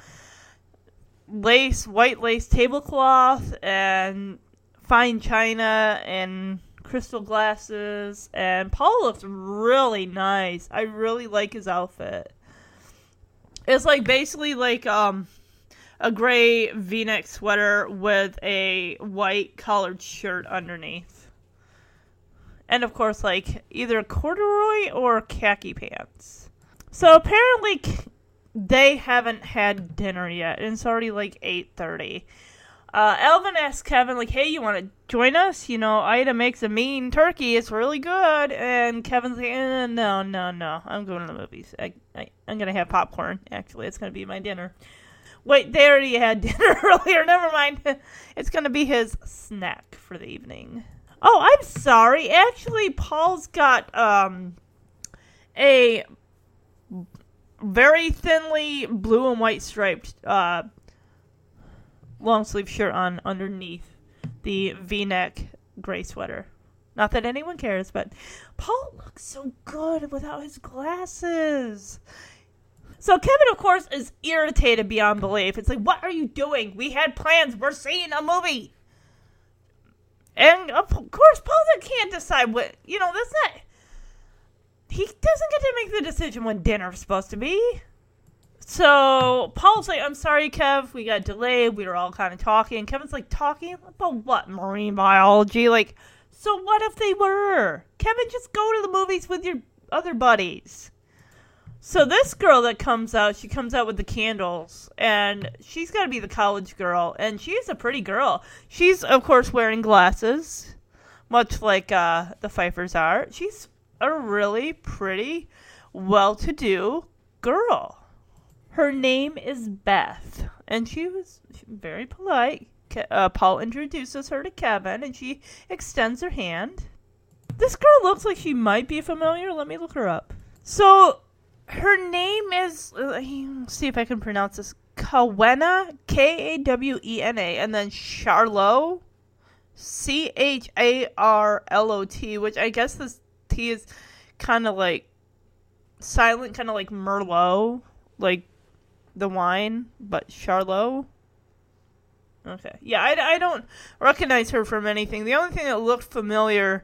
white lace tablecloth, and fine china, and crystal glasses, and Paul looks really nice. I really like his outfit. It's like basically like a gray V-neck sweater with a white collared shirt underneath. And of course, like either corduroy or khaki pants. So apparently they haven't had dinner yet, and it's already like 8:30. Alvin asks Kevin, like, hey, you want to join us? You know, Ida makes a mean turkey. It's really good. And Kevin's like, no. I'm going to the movies. I'm going to have popcorn, actually. It's going to be my dinner. Wait, they already had dinner earlier. Never mind. It's going to be his snack for the evening. Oh, I'm sorry. Actually, Paul's got a very thinly blue and white striped long sleeve shirt on underneath the V-neck gray sweater. Not that anyone cares, but Paul looks so good without his glasses. So Kevin, of course, is irritated beyond belief. It's like, what are you doing? We had plans. We're seeing a movie. And, of course, Paul can't decide what, that's not... He doesn't get to make the decision when dinner's supposed to be. So Paul's like, I'm sorry, Kev. We got delayed. We were all kind of talking. Kevin's like, talking about what? Marine biology? Like, so what if they were? Kevin, just go to the movies with your other buddies. So this girl that comes out, she comes out with the candles, and she's got to be the college girl, and she's a pretty girl. She's, of course, wearing glasses, much like the Pfeiffers are. She's a really pretty, well-to-do girl. Her name is Beth, and she was very polite. Paul introduces her to Kevin, and she extends her hand. This girl looks like she might be familiar. Let me look her up. So, her name is, see if I can pronounce this, Kawena, Kawena, and then Charlot, Charlot, which I guess this T is kind of like silent, kind of like Merlot, like the wine, but Charlot. Okay. Yeah, I don't recognize her from anything. The only thing that looked familiar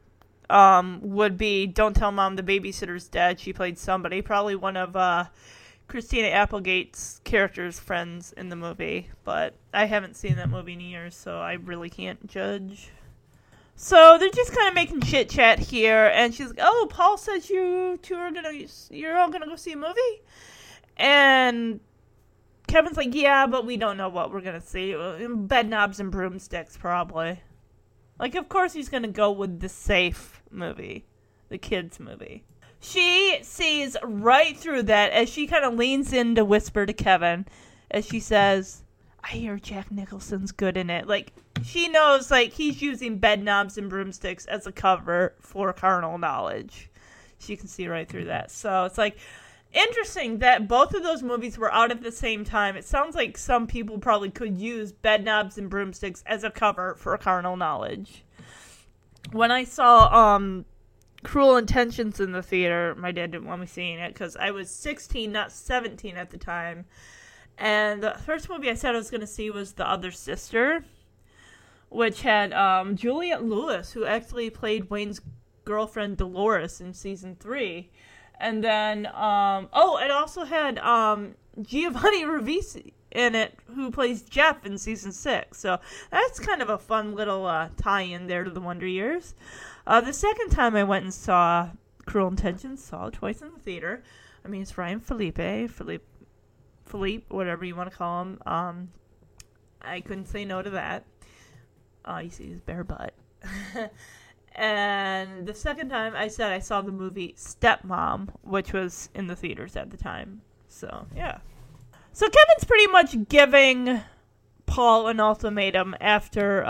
would be Don't Tell Mom the Babysitter's Dead. She played somebody, probably one of Christina Applegate's character's friends in the movie. But I haven't seen that movie in years, so I really can't judge. So they're just kind of making chit chat here, and she's like, "Oh, Paul says you're all gonna go see a movie," and Kevin's like, "Yeah, but we don't know what we're gonna see. Bed knobs and broomsticks, probably." Like, of course he's gonna go with the safe movie, the kids movie. She sees right through that as she kind of leans in to whisper to Kevin, as she says, "I hear Jack Nicholson's good in it." Like, she knows, like, he's using bed knobs and broomsticks as a cover for Carnal Knowledge. She can see right through that. So it's like interesting that both of those movies were out at the same time. It sounds like some people probably could use Bed Knobs and Broomsticks as a cover for Carnal Knowledge. When I saw Cruel Intentions in the theater, my dad didn't want me seeing it because I was 16, not 17 at the time. And the first movie I said I was going to see was The Other Sister, which had Juliette Lewis, who actually played Wayne's girlfriend Dolores in season 3. And then, it also had Giovanni Ribisi in it, who plays Jeff in season 6. So that's kind of a fun little tie-in there to the Wonder Years. The second time I went and saw Cruel Intentions, saw it twice in the theater. I mean, it's Ryan Philippe, whatever you want to call him. I couldn't say no to that. You see his bare butt. And the second time I said I saw the movie Stepmom, which was in the theaters at the time. So, yeah. So Kevin's pretty much giving Paul an ultimatum after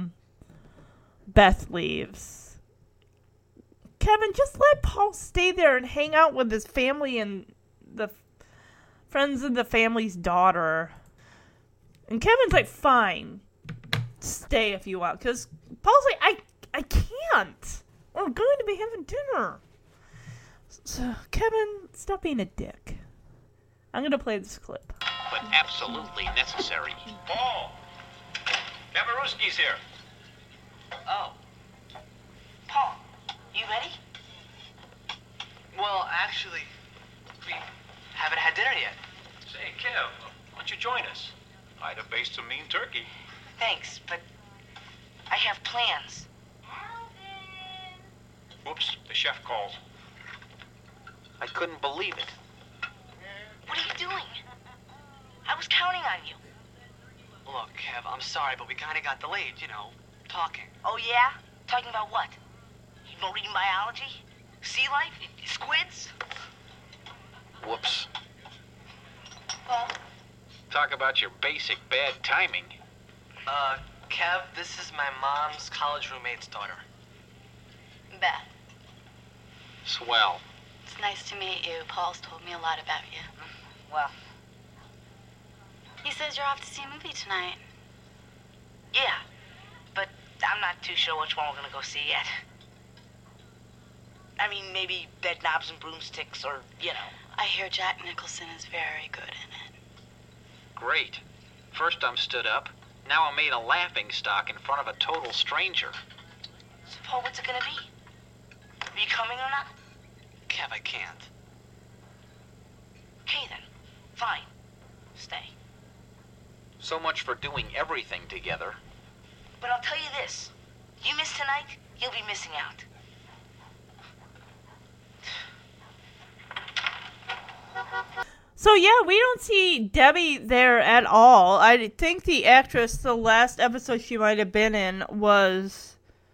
Beth leaves. Kevin, just let Paul stay there and hang out with his family and the friends of the family's daughter. And Kevin's like, fine, stay if you want. Because Paul's like, I can't. We're going to be having dinner. So, Kevin, stop being a dick. I'm going to play this clip. But absolutely necessary. Paul! Kamarowski's here. Oh. Paul, you ready? Well, actually, we haven't had dinner yet. Say, Kev, why don't you join us? I'd have baked some mean turkey. Thanks, but I have plans. Whoops, the chef called. I couldn't believe it. What are you doing? I was counting on you. Look, Kev, I'm sorry, but we kind of got delayed, talking. Oh, yeah? Talking about what? Marine biology? Sea life? Squids? Whoops. Well, Talk about your basic bad timing. Kev, this is my mom's college roommate's daughter. Beth, Swell. it's nice to meet you. Paul's told me a lot about you. well, He says you're off to see a movie tonight. yeah. But I'm not too sure which one we're gonna go see yet. I mean, maybe Bed Knobs and Broomsticks or, I hear Jack Nicholson is very good in it. Great. First I'm stood up. Now I'm made a laughing stock in front of a total stranger. So, Paul, what's it gonna be? Are you coming or not? Kev, I can't. Okay, then. Fine. Stay. So much for doing everything together. But I'll tell you this. You miss tonight, you'll be missing out. So, yeah, we don't see Debbie there at all. I think the actress, the last episode she might have been in was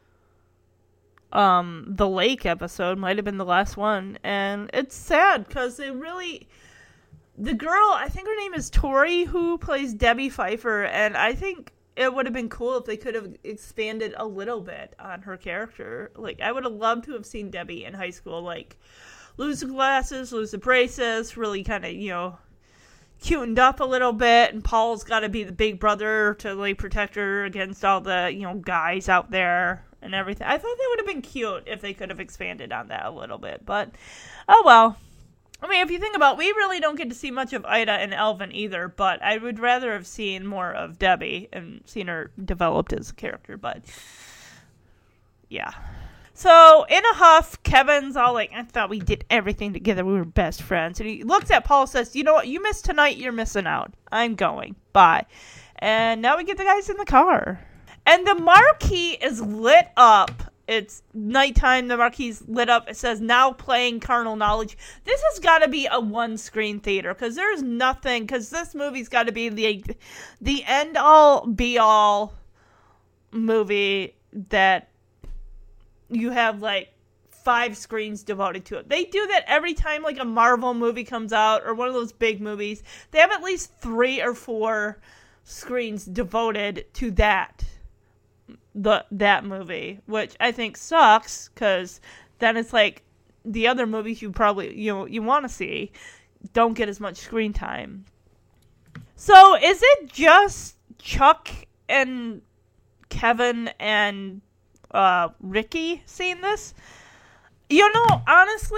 the lake episode, might have been the last one. And it's sad because the girl, I think her name is Tori, who plays Debbie Pfeiffer, and I think it would have been cool if they could have expanded a little bit on her character. Like, I would have loved to have seen Debbie in high school, like, lose the glasses, lose the braces, really kind of, you know, cutened up a little bit, and Paul's got to be the big brother to, like, protect her against all the, you know, guys out there and everything. I thought that would have been cute if they could have expanded on that a little bit, but, oh well. I mean, if you think about it, we really don't get to see much of Ida and Elvin either, but I would rather have seen more of Debbie and seen her developed as a character, but yeah. So, in a huff, Kevin's all like, I thought we did everything together, we were best friends, and he looks at Paul and says, you know what, you missed tonight, you're missing out. I'm going. Bye. And now we get the guys in the car. And the marquee is lit up. It's nighttime, the marquee's lit up. It says, now playing Carnal Knowledge. This has got to be a one-screen theater, because there's nothing, because this movie's got to be the end-all, be-all movie that you have, like, 5 screens devoted to it. They do that every time, like, a Marvel movie comes out, or one of those big movies. They have at least 3 or 4 screens devoted to that movie, which I think sucks, because then it's like the other movies you probably you want to see don't get as much screen time. So is it just Chuck and Kevin and Ricky seeing this? You know, honestly,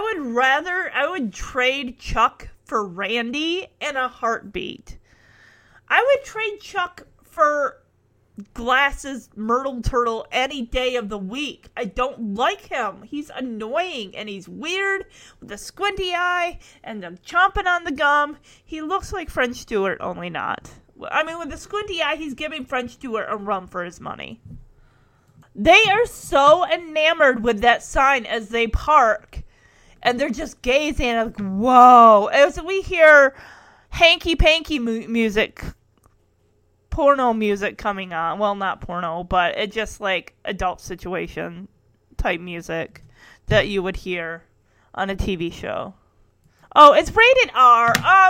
I would trade Chuck for Randy in a heartbeat. I would trade Chuck for Glasses Myrtle Turtle any day of the week. I don't like him. He's annoying and he's weird with the squinty eye and the chomping on the gum. He looks like French Stewart, only not. I mean, with the squinty eye, he's giving French Stewart a run for his money. They are so enamored with that sign as they park, and they're just gazing like, whoa. As we hear hanky-panky music, porno music coming on. Well, not porno, but it's just like adult situation type music that you would hear on a TV show. Oh, it's rated R. How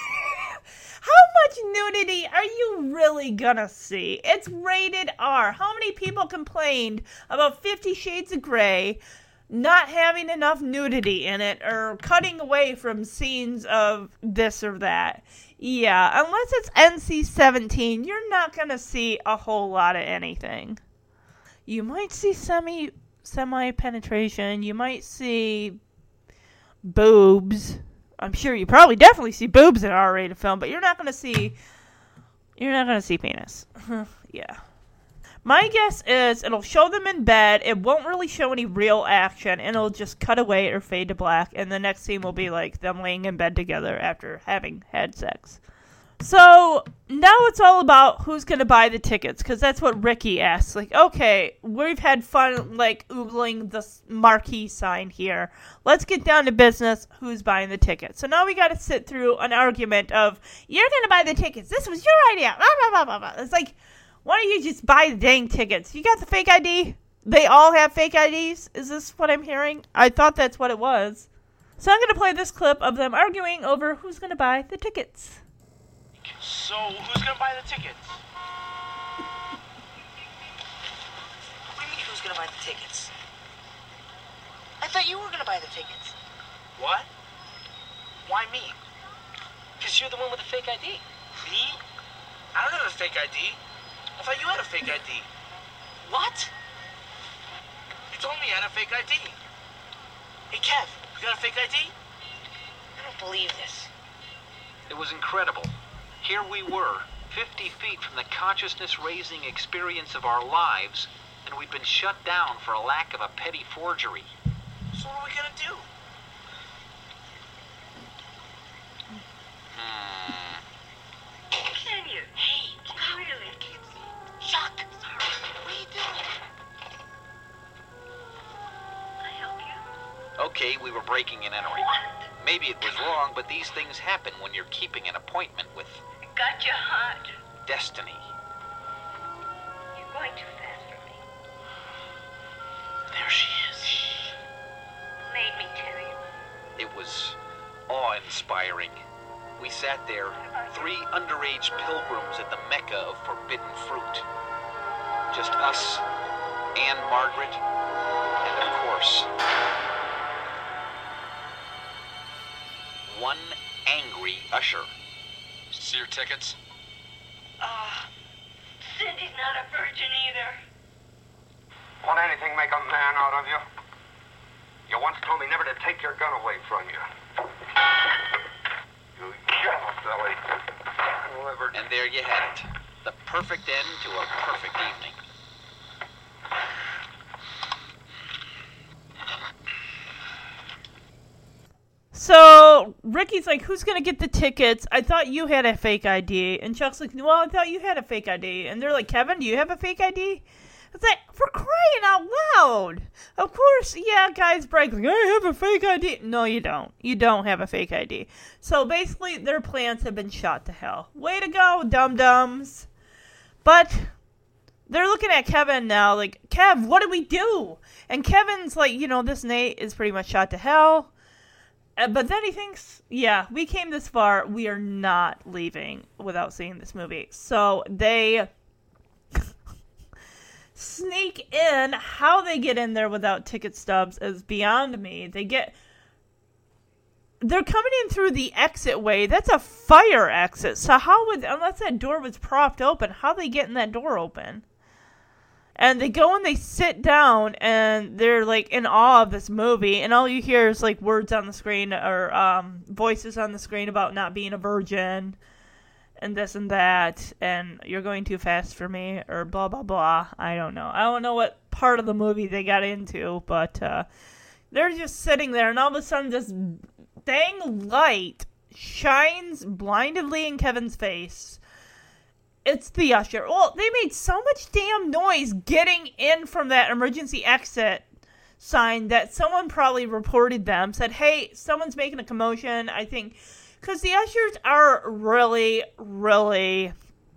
much nudity are you really gonna see? It's rated R. How many people complained about 50 Shades of Grey not having enough nudity in it, or cutting away from scenes of this or that? Yeah, unless it's NC-17, you're not going to see a whole lot of anything. You might see semi-penetration. You might see boobs. I'm sure you probably definitely see boobs in an R-rated film, but you're not going to see penis. Yeah. My guess is it'll show them in bed. It won't really show any real action, and it'll just cut away or fade to black, and the next scene will be like them laying in bed together after having had sex. So now it's all about who's going to buy the tickets, because that's what Ricky asks. Like, okay, we've had fun, like, oogling the marquee sign here. Let's get down to business. Who's buying the tickets? So now we got to sit through an argument of, you're going to buy the tickets. This was your idea. Blah, blah, blah, blah, blah. It's like, why don't you just buy the dang tickets? You got the fake ID? They all have fake IDs? Is this what I'm hearing? I thought that's what it was. So I'm going to play this clip of them arguing over who's going to buy the tickets. So, who's gonna buy the tickets? What do you mean, who's gonna buy the tickets? I thought you were gonna buy the tickets. What? Why me? Because you're the one with the fake ID. Me? I don't have a fake ID. I thought you had a fake ID. What? You told me you had a fake ID. Hey, Kev, you got a fake ID? I don't believe this. It was incredible. Here we were, 50 feet from the consciousness-raising experience of our lives, and we'd been shut down for a lack of a petty forgery. So what are we gonna do? Get in here. Hey, come here. Chuck, sorry. What are you doing? Can I help you? Okay, we were breaking and entering. What? Maybe it was wrong, but these things happen when you're keeping an appointment with Got you hot. destiny. You're going too fast for me. There she is. Made me tell you. It was awe-inspiring. We sat there, 3 underage pilgrims at the Mecca of forbidden fruit. Just us, Anne Margaret, and of course, one angry usher. See your tickets? Cindy's not a virgin either. Won't anything make a man out of you? You once told me never to take your gun away from you. You yellow silly. And there you had it. The perfect end to a perfect evening. So Ricky's like, who's going to get the tickets? I thought you had a fake ID. And Chuck's like, well, I thought you had a fake ID. And they're like, Kevin, do you have a fake ID? It's like, for crying out loud. Of course, yeah, guys brag like, I have a fake ID. No, you don't. You don't have a fake ID. So basically, their plans have been shot to hell. Way to go, dum-dums. But they're looking at Kevin now like, Kev, what do we do? And Kevin's like, this Nate is pretty much shot to hell. But then he thinks, yeah, we came this far. We are not leaving without seeing this movie. So they sneak in. How they get in there without ticket stubs is beyond me. They're coming in through the exit way. That's a fire exit. So unless that door was propped open, how they get in that door open? And they go and they sit down, and they're, like, in awe of this movie. And all you hear is, like, words on the screen or voices on the screen about not being a virgin and this and that. And you're going too fast for me or blah, blah, blah. I don't know. I don't know what part of the movie they got into. But they're just sitting there, and all of a sudden this dang light shines blindingly in Kevin's face. It's the usher. Well, they made so much damn noise getting in from that emergency exit sign that someone probably reported them, said, hey, someone's making a commotion, I think. Because the ushers are really, really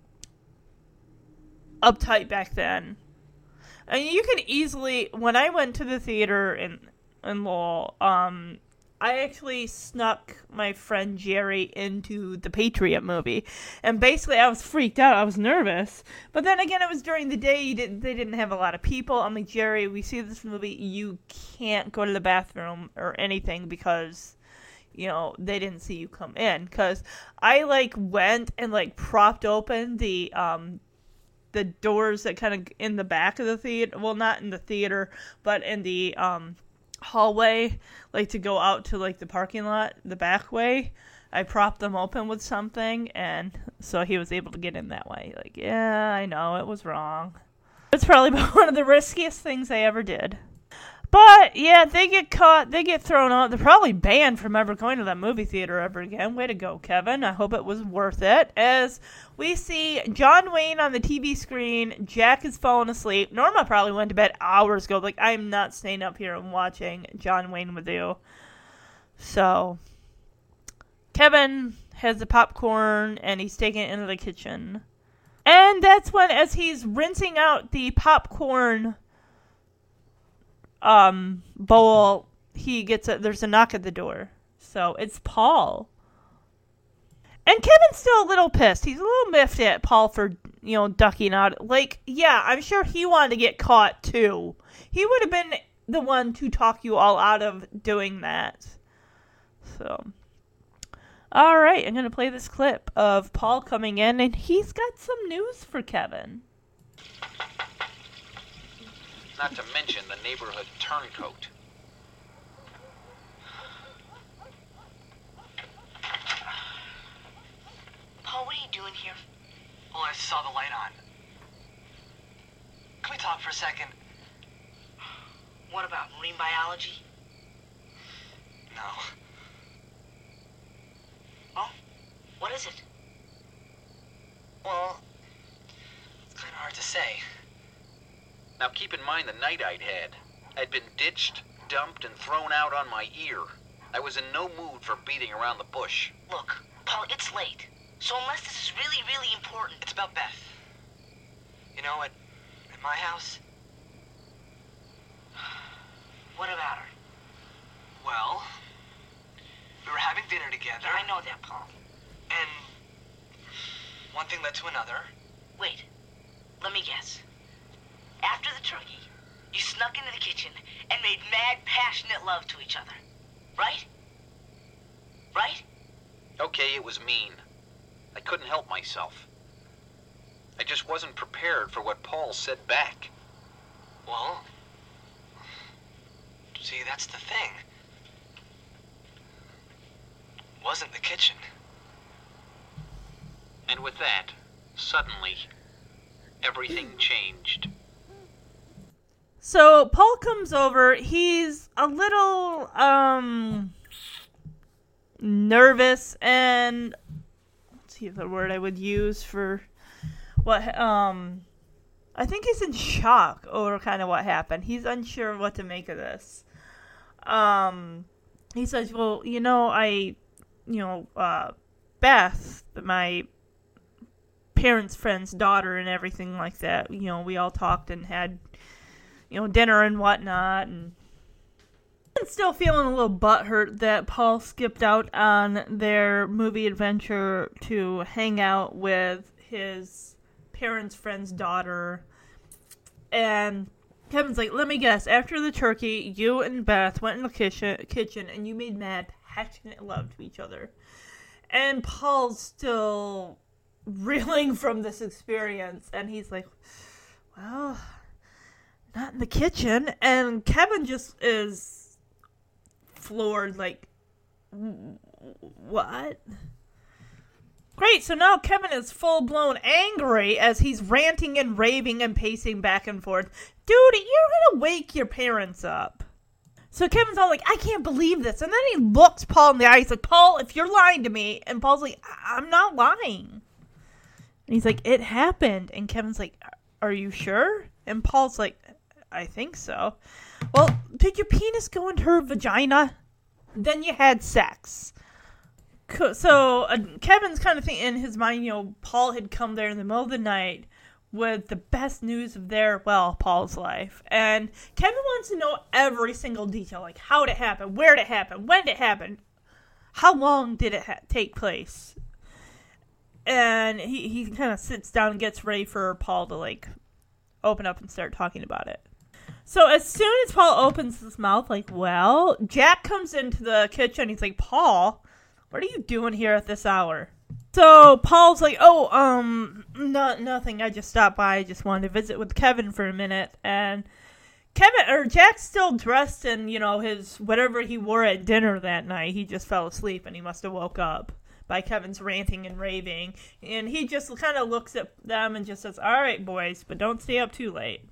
uptight back then. And you could easily, when I went to the theater in Lowell, I actually snuck my friend Jerry into the Patriot movie. And basically, I was freaked out. I was nervous. But then again, it was during the day. They didn't have a lot of people. I'm like, Jerry, we see this movie. You can't go to the bathroom or anything because, they didn't see you come in. Because I, went and, propped open the doors that kind of in the back of the theater. Well, not in the theater, but in the hallway, to go out to the parking lot the back way. I propped them open with something, and so he was able to get in that way. Yeah, I know it was wrong. It's probably one of the riskiest things I ever did. But yeah, they get caught, they get thrown out. They're probably banned from ever going to that movie theater ever again. Way to go, Kevin. I hope it was worth it. As we see John Wayne on the TV screen, Jack is falling asleep. Norma probably went to bed hours ago. I'm not staying up here and watching John Wayne with you. So, Kevin has the popcorn, and he's taking it into the kitchen. And that's when, as he's rinsing out the popcorn bowl, there's a knock at the door. So it's Paul. And Kevin's still a little pissed. He's a little miffed at Paul for, ducking out. Yeah, I'm sure he wanted to get caught too. He would have been the one to talk you all out of doing that. So, alright, I'm going to play this clip of Paul coming in, and he's got some news for Kevin. Not to mention the neighborhood turncoat. Paul, what are you doing here? Well, I saw the light on. Can we talk for a second? What about marine biology? No. Well, what is it? Well, it's kind of hard to say. Now keep in mind the night I'd had. I'd been ditched, dumped, and thrown out on my ear. I was in no mood for beating around the bush. Look, Paul, it's late. So unless this is really, really important... It's about Beth. At my house. What about her? Well, we were having dinner together. Yeah, I know that, Paul. one thing led to another. Wait, let me guess. After the turkey, you snuck into the kitchen and made mad, passionate love to each other. Right? Right? Okay, it was mean. I couldn't help myself. I just wasn't prepared for what Paul said back. Well, see, that's the thing. It wasn't the kitchen. And with that, suddenly, everything changed. So Paul comes over. He's a little nervous, and let's see the word I would use for what I think he's in shock over kind of what happened. He's unsure of what to make of this. He says, well, Beth, my parents' friend's daughter and everything like that, we all talked and had, dinner and whatnot, and I'm still feeling a little butthurt that Paul skipped out on their movie adventure to hang out with his parents' friend's daughter. And Kevin's like, let me guess, after the turkey, you and Beth went in the kitchen and you made mad, passionate love to each other. And Paul's still reeling from this experience, and he's like, well, not in the kitchen. And Kevin just is floored, like, what? Great, so now Kevin is full-blown angry as he's ranting and raving and pacing back and forth. Dude, you're gonna wake your parents up. So Kevin's all like, I can't believe this. And then he looks Paul in the eye. He's like, Paul, if you're lying to me. And Paul's like, I'm not lying. And he's like, it happened. And Kevin's like, are you sure? And Paul's like, I think so. Well, did your penis go into her vagina? Then you had sex. So Kevin's kind of thinking in his mind, Paul had come there in the middle of the night with the best news of Paul's life. And Kevin wants to know every single detail, like how it happened, where it happened, when it happened, how long did it take place. And he kind of sits down and gets ready for Paul to, open up and start talking about it. So as soon as Paul opens his mouth, Jack comes into the kitchen. He's like, Paul, what are you doing here at this hour? So Paul's like, nothing. I just stopped by. I just wanted to visit with Kevin for a minute. And Jack's still dressed in, his whatever he wore at dinner that night. He just fell asleep and he must have woke up by Kevin's ranting and raving. And he just kind of looks at them and just says, all right, boys, but don't stay up too late.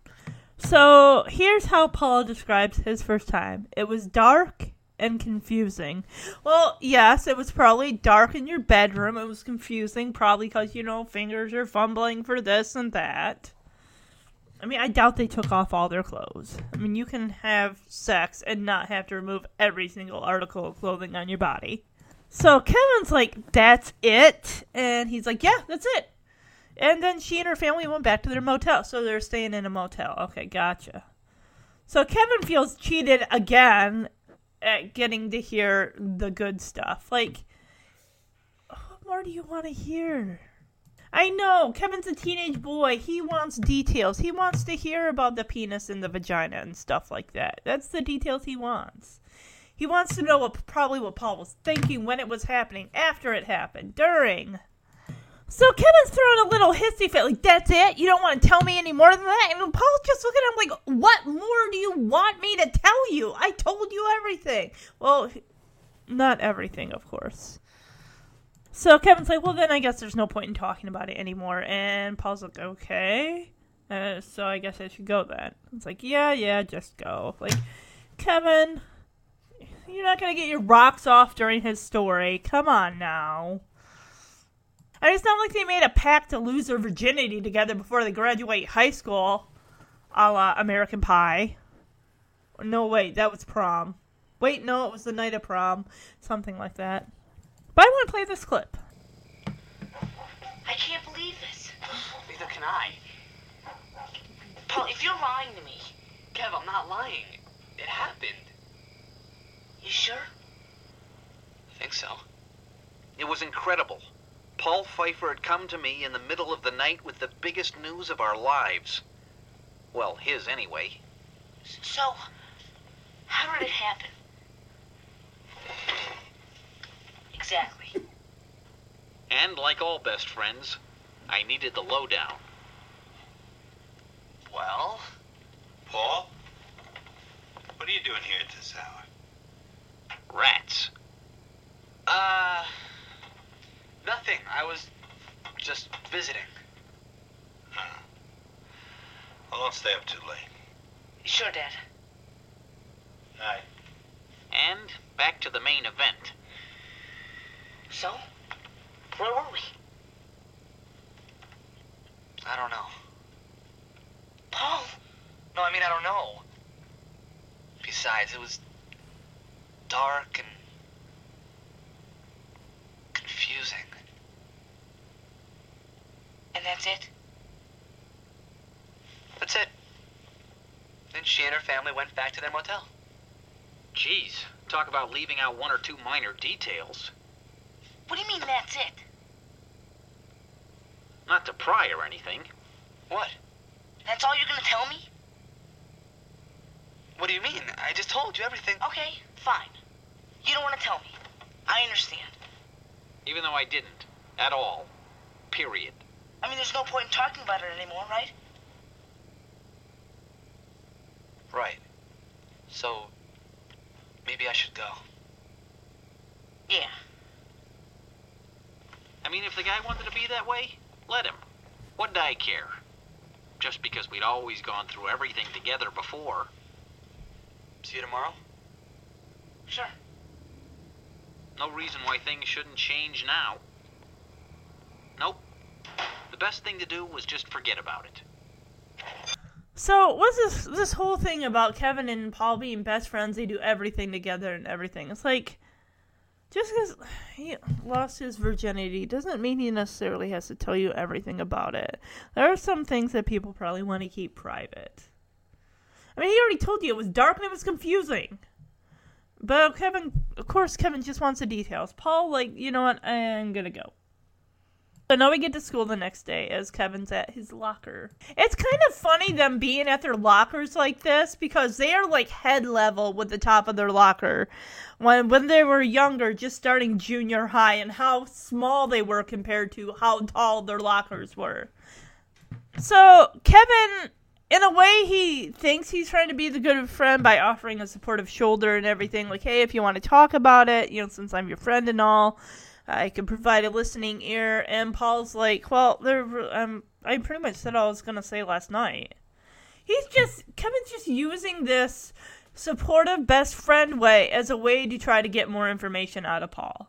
So here's how Paul describes his first time. It was dark and confusing. Well, yes, it was probably dark in your bedroom. It was confusing, probably because, fingers are fumbling for this and that. I mean, I doubt they took off all their clothes. I mean, you can have sex and not have to remove every single article of clothing on your body. So Kevin's like, that's it? And he's like, yeah, that's it. And then she and her family went back to their motel. So they're staying in a motel. Okay, gotcha. So Kevin feels cheated again at getting to hear the good stuff. What more do you want to hear? I know, Kevin's a teenage boy. He wants details. He wants to hear about the penis and the vagina and stuff like that. That's the details he wants. He wants to know what Paul was thinking when it was happening, after it happened, during. So Kevin's throwing a little hissy fit, that's it? You don't want to tell me any more than that? And Paul's just looking at him like, what more do you want me to tell you? I told you everything. Well, not everything, of course. So Kevin's like, well, then I guess there's no point in talking about it anymore. And Paul's like, okay. So I guess I should go then. It's like, yeah, just go. Kevin, you're not going to get your rocks off during his story. Come on now. And it's not like they made a pact to lose their virginity together before they graduate high school, a la American Pie. No, wait, that was prom. Wait, no, it was the night of prom. Something like that. But I want to play this clip. I can't believe this. Neither can I. Paul, if you're lying to me... Kev, I'm not lying. It happened. You sure? I think so. It was incredible. Paul Pfeiffer had come to me in the middle of the night with the biggest news of our lives. Well, his anyway. So, how did it happen? Exactly. And like all best friends, I needed the lowdown. Well? Paul? What are you doing here at this hour? Rats. Nothing. I was just visiting. Huh. Well, don't stay up too late. Sure, Dad. Night. And back to the main event. So, where were we? I don't know. Paul? No, I mean, I don't know. Besides, it was dark and confusing. And that's it? That's it. Then she and her family went back to their motel. Geez, talk about leaving out one or two minor details. What do you mean that's it? Not to pry or anything. What? That's all you're gonna tell me? What do you mean? I just told you everything. Okay, fine. You don't want to tell me. I understand. Even though I didn't. At all. Period. I mean, there's no point in talking about it anymore, right? Right. So, maybe I should go. Yeah. I mean, if the guy wanted to be that way, let him. What did I care? Just because we'd always gone through everything together before. See you tomorrow? Sure. No reason why things shouldn't change now. Nope. The best thing to do was just forget about it. So, what's this whole thing about Kevin and Paul being best friends, they do everything together and everything? It's like, just because he lost his virginity doesn't mean he necessarily has to tell you everything about it. There are some things that people probably want to keep private. I mean, he already told you it was dark and it was confusing. But Kevin, of course, Kevin just wants the details. Paul, like, you know what, I'm gonna go. So now we get to school the next day as Kevin's at his locker. It's kind of funny them being at their lockers like this because they are like head level with the top of their locker. When they were younger, just starting junior high, and how small they were compared to how tall their lockers were. So Kevin, in a way, he thinks he's trying to be the good friend by offering a supportive shoulder and everything. Like, hey, if you want to talk about it, you know, since I'm your friend and all, I can provide a listening ear. And Paul's like, well, I pretty much said all I was going to say last night. Kevin's just using this supportive best friend way as a way to try to get more information out of Paul.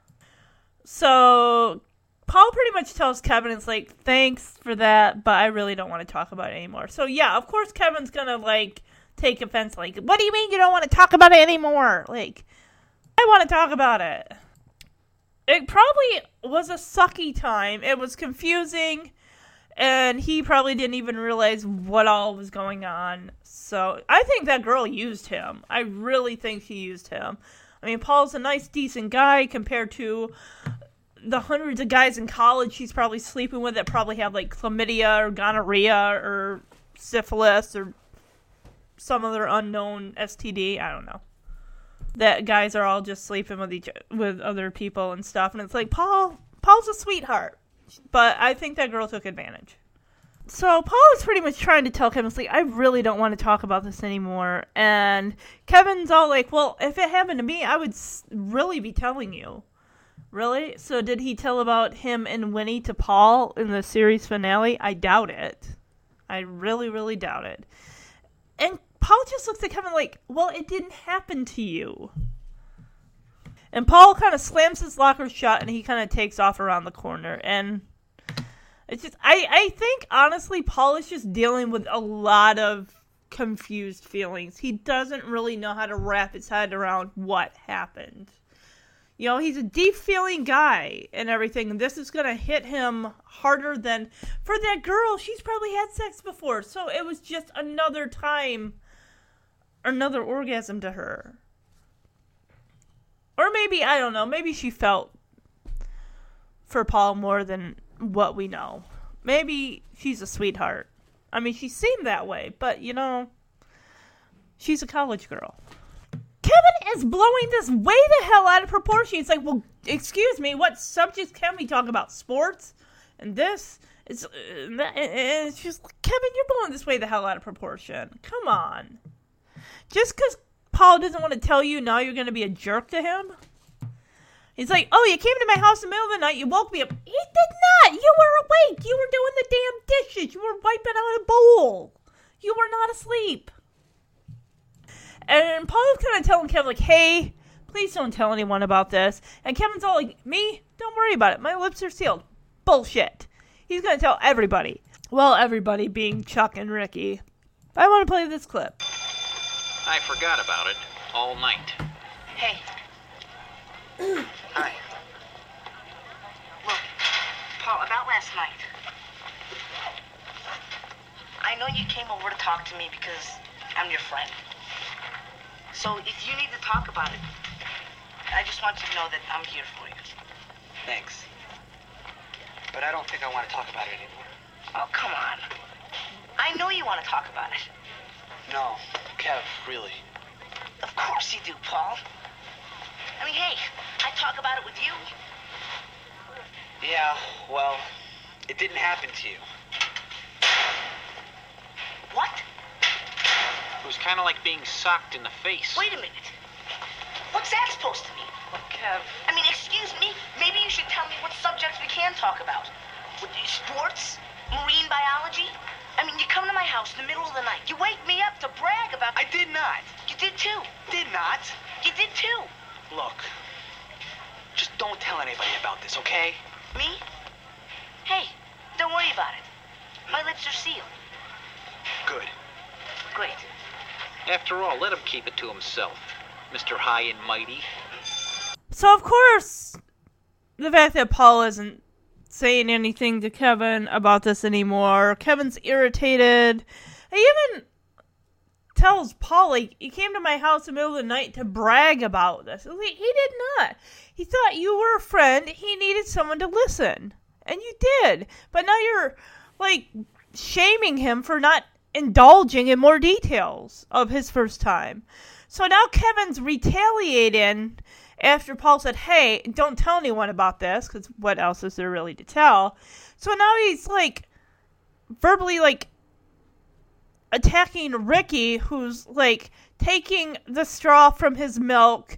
So Paul pretty much tells Kevin, it's like, thanks for that, but I really don't want to talk about it anymore. So yeah, of course Kevin's gonna like take offense, like, what do you mean you don't want to talk about it anymore? Like, I want to talk about it. It probably was a sucky time. It was confusing, and he probably didn't even realize what all was going on. So I think that girl used him. I really think she used him. I mean, Paul's a nice, decent guy compared to the hundreds of guys in college she's probably sleeping with that probably have like chlamydia or gonorrhea or syphilis or some other unknown STD. I don't know. That guys are all just sleeping with other people and stuff, and it's like Paul's a sweetheart, but I think that girl took advantage. So Paul is pretty much trying to tell Kevin, like, I really don't want to talk about this anymore, and Kevin's all like, well, if it happened to me, I would really be telling you. Really? So did he tell about him and Winnie to Paul in the series finale? I doubt it. I really, really doubt it. And Paul just looks at Kevin like, well, it didn't happen to you. And Paul kind of slams his locker shut and he kind of takes off around the corner. And it's just, I think, honestly, Paul is just dealing with a lot of confused feelings. He doesn't really know how to wrap his head around what happened. You know, he's a deep-feeling guy and everything, and this is going to hit him harder than... For that girl, she's probably had sex before, so it was just another time, another orgasm to her. Or maybe, I don't know, maybe she felt for Paul more than what we know. Maybe she's a sweetheart. I mean, she seemed that way, but, you know, she's a college girl. Kevin is blowing this way the hell out of proportion. It's like, well, excuse me, what subjects can we talk about? Sports? And this? It's just, Kevin, you're blowing this way the hell out of proportion. Come on. Just because Paul doesn't want to tell you, now you're going to be a jerk to him? He's like, oh, you came to my house in the middle of the night, you woke me up. He did not! You were awake! You were doing the damn dishes! You were wiping out a bowl! You were not asleep! And Paul's kind of telling Kevin, like, hey, please don't tell anyone about this. And Kevin's all like, me? Don't worry about it. My lips are sealed. Bullshit. He's going to tell everybody. Well, everybody being Chuck and Ricky. I want to play this clip. I forgot about it all night. Hey. Hi. Look, Paul, about last night. I know you came over to talk to me because I'm your friend. So if you need to talk about it, I just want you to know that I'm here for you. Thanks. But I don't think I want to talk about it anymore. Oh, come on. I know you want to talk about it. No, Kev, really. Of course you do, Paul. I mean, hey, I talk about it with you. Yeah, well, it didn't happen to you. What? It was kind of like being socked in the face. Wait a minute. What's that supposed to mean? Kev. I mean, excuse me, maybe you should tell me what subjects we can talk about. Sports? Marine biology? I mean, you come to my house in the middle of the night. You wake me up to brag about... I did not. You did too. Did not. You did too. Look, just don't tell anybody about this, okay? Me? Hey, don't worry about it. My lips are sealed. Good. Great. After all, let him keep it to himself, Mr. High and Mighty. So, of course, the fact that Paul isn't saying anything to Kevin about this anymore, Kevin's irritated. He even tells Paul, like, he came to my house in the middle of the night to brag about this. He did not. He thought you were a friend. He needed someone to listen. And you did. But now you're, like, shaming him for not indulging in more details of his first time. So now Kevin's retaliating after Paul said, hey, don't tell anyone about this, because what else is there really to tell? So now he's, like, verbally, like, attacking Ricky, who's, like, taking the straw from his milk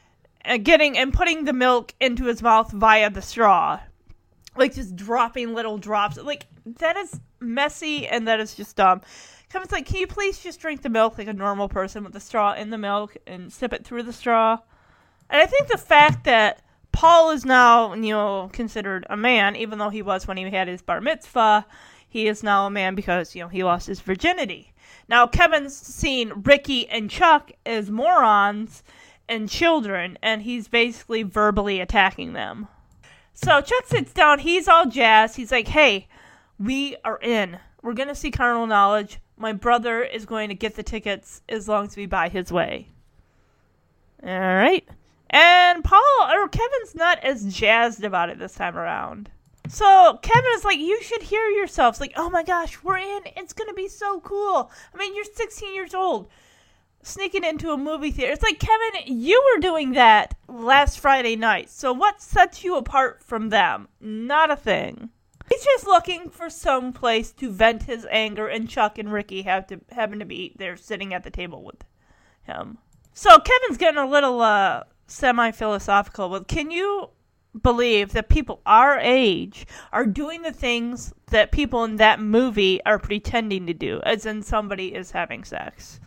and putting the milk into his mouth via the straw. Like, just dropping little drops. Like, that is messy, and that is just dumb. Kevin's like, can you please just drink the milk like a normal person with the straw in the milk and sip it through the straw? And I think the fact that Paul is now, you know, considered a man, even though he was when he had his bar mitzvah, he is now a man because, you know, he lost his virginity. Now, Kevin's seen Ricky and Chuck as morons and children, and he's basically verbally attacking them. So Chuck sits down, he's all jazzed, he's like, hey, we are in. We're going to see Carnal Knowledge. My brother is going to get the tickets as long as we buy his way. All right. And Kevin's not as jazzed about it this time around. So Kevin is like, you should hear yourself. It's like, oh my gosh, we're in. It's going to be so cool. I mean, you're 16 years old. Sneaking into a movie theater. It's like, Kevin, you were doing that last Friday night. So what sets you apart from them? Not a thing. He's just looking for some place to vent his anger, and Chuck and Ricky happen to be there sitting at the table with him. So Kevin's getting a little semi-philosophical. But can you believe that people our age are doing the things that people in that movie are pretending to do, as in somebody is having sex?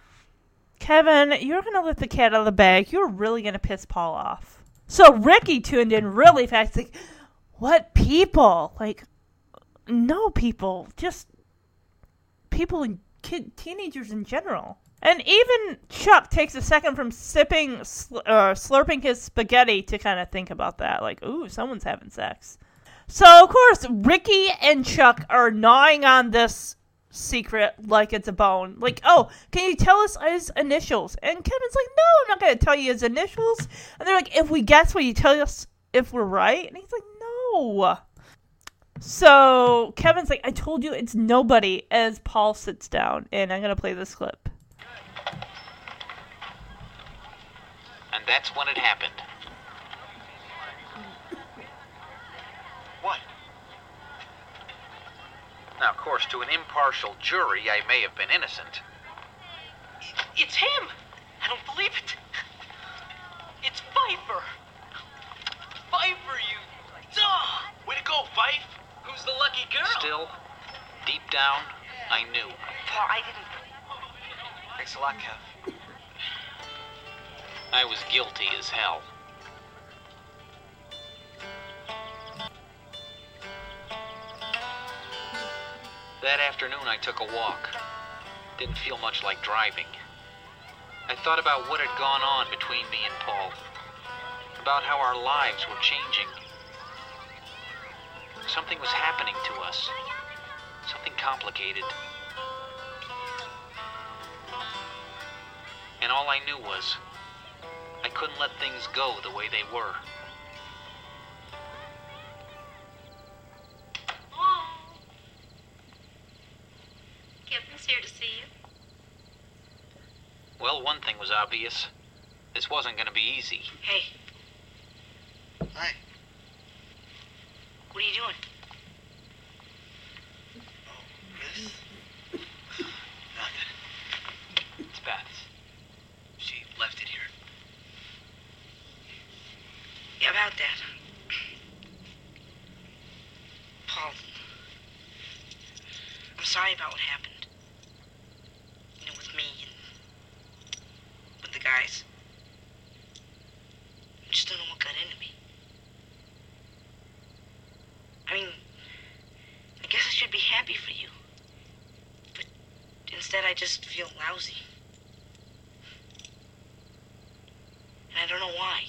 Kevin, you're going to let the cat out of the bag. You're really going to piss Paul off. So Ricky tuned in really fast. Like, what people? Like, no people. Just people and teenagers in general. And even Chuck takes a second from slurping his spaghetti to kind of think about that. Like, ooh, someone's having sex. So, of course, Ricky and Chuck are gnawing on this secret like it's a bone. Like, oh, can you tell us his initials? And Kevin's like, no, I'm not going to tell you his initials. And they're like, if we guess, will you tell us if we're right? And he's like, no. So Kevin's like, I told you it's nobody, as Paul sits down, and I'm going to play this clip. And that's when it happened. What? Now, of course, to an impartial jury, I may have been innocent. It's him! I don't believe it. It's Pfeiffer. Pfeiffer, you... Duh! Way to go, Fife! Who's the lucky girl? Still, deep down, I knew. Paul, I didn't... Thanks a lot, Kev. I was guilty as hell. That afternoon, I took a walk. Didn't feel much like driving. I thought about what had gone on between me and Paul. About how our lives were changing. Something was happening to us. Something complicated. And all I knew was, I couldn't let things go the way they were. Kevin's here to see you. Well, one thing was obvious. This wasn't going to be easy. Hey, Hi. what are you doing? This? Nothing. It's Beth's. She left it here. Yeah, about that. Paul, I'm sorry about what happened. You know, with me and with the guys. I just don't know what got into me. I mean, I guess I should be happy for you. But instead I just feel lousy. And I don't know why.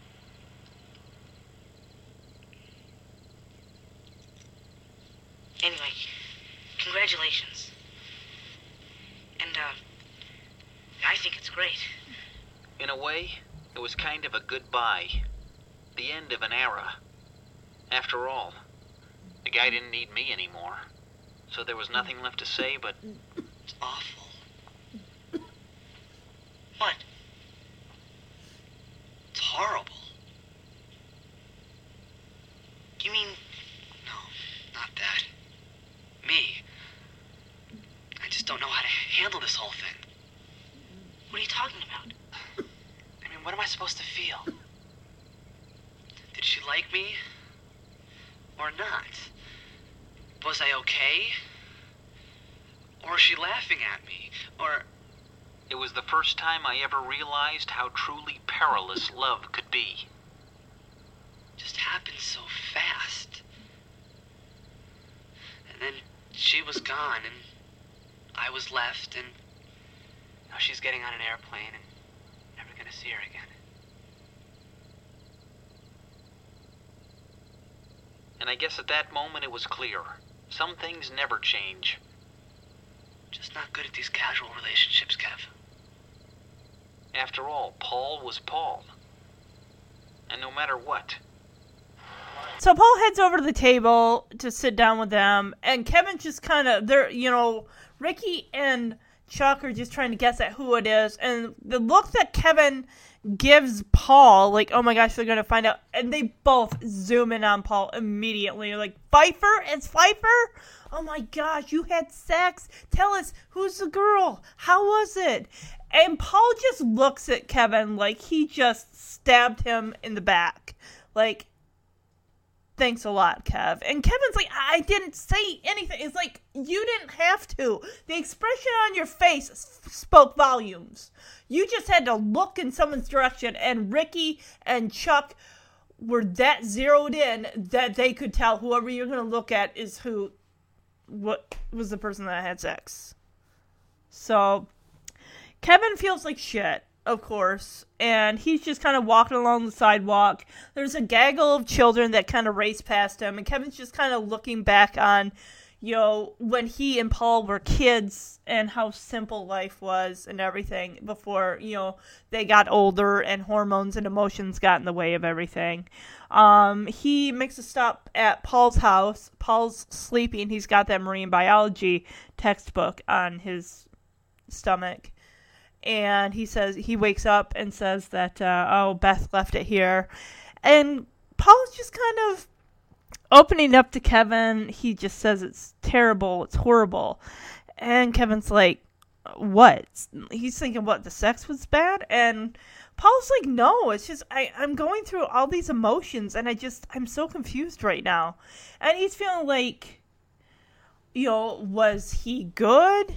Anyway, congratulations. And, I think it's great. In a way, it was kind of a goodbye. The end of an era. After all, the guy didn't need me anymore. So there was nothing left to say but... It's awful. What? It's horrible. You mean... No, not that. Me. I just don't know how to handle this whole thing. What are you talking about? I mean, what am I supposed to feel? Did she like me? Or not? Was I okay? Or is she laughing at me? Or... It was the first time I ever realized how truly perilous love could be. just happened so fast. And then she was gone, and I was left, and now she's getting on an airplane and never gonna see her again. And I guess at that moment it was clear. Some things never change. Just not good at these casual relationships, Kev. After all, Paul was Paul. And no matter what. So Paul heads over to the table to sit down with them, and Kevin's just kind of, Ricky and Chuck are just trying to guess at who it is, and the look that Kevin gives Paul, like, oh my gosh, they're going to find out, and they both zoom in on Paul immediately. Like, Pfeiffer? It's Pfeiffer? Oh my gosh, you had sex? Tell us, who's the girl? How was it? And Paul just looks at Kevin like he just stabbed him in the back. Like, thanks a lot, Kev. And Kevin's like, I didn't say anything. It's like, you didn't have to. The expression on your face spoke volumes. You just had to look in someone's direction, and Ricky and Chuck were that zeroed in that they could tell whoever you're going to look at is what was the person that had sex. So Kevin feels like shit, of course, and he's just kind of walking along the sidewalk. There's a gaggle of children that kind of race past him, and Kevin's just kind of looking back on, when he and Paul were kids and how simple life was and everything before, they got older and hormones and emotions got in the way of everything. He makes a stop at Paul's house. Paul's sleeping. He's got that marine biology textbook on his stomach. And he wakes up and says that, Beth left it here. And Paul's just kind of opening up to Kevin. He just says it's terrible, it's horrible. And Kevin's like, what? He's thinking, what, the sex was bad? And Paul's like, no, it's just, I'm going through all these emotions, and I'm so confused right now. And he's feeling like, was he good?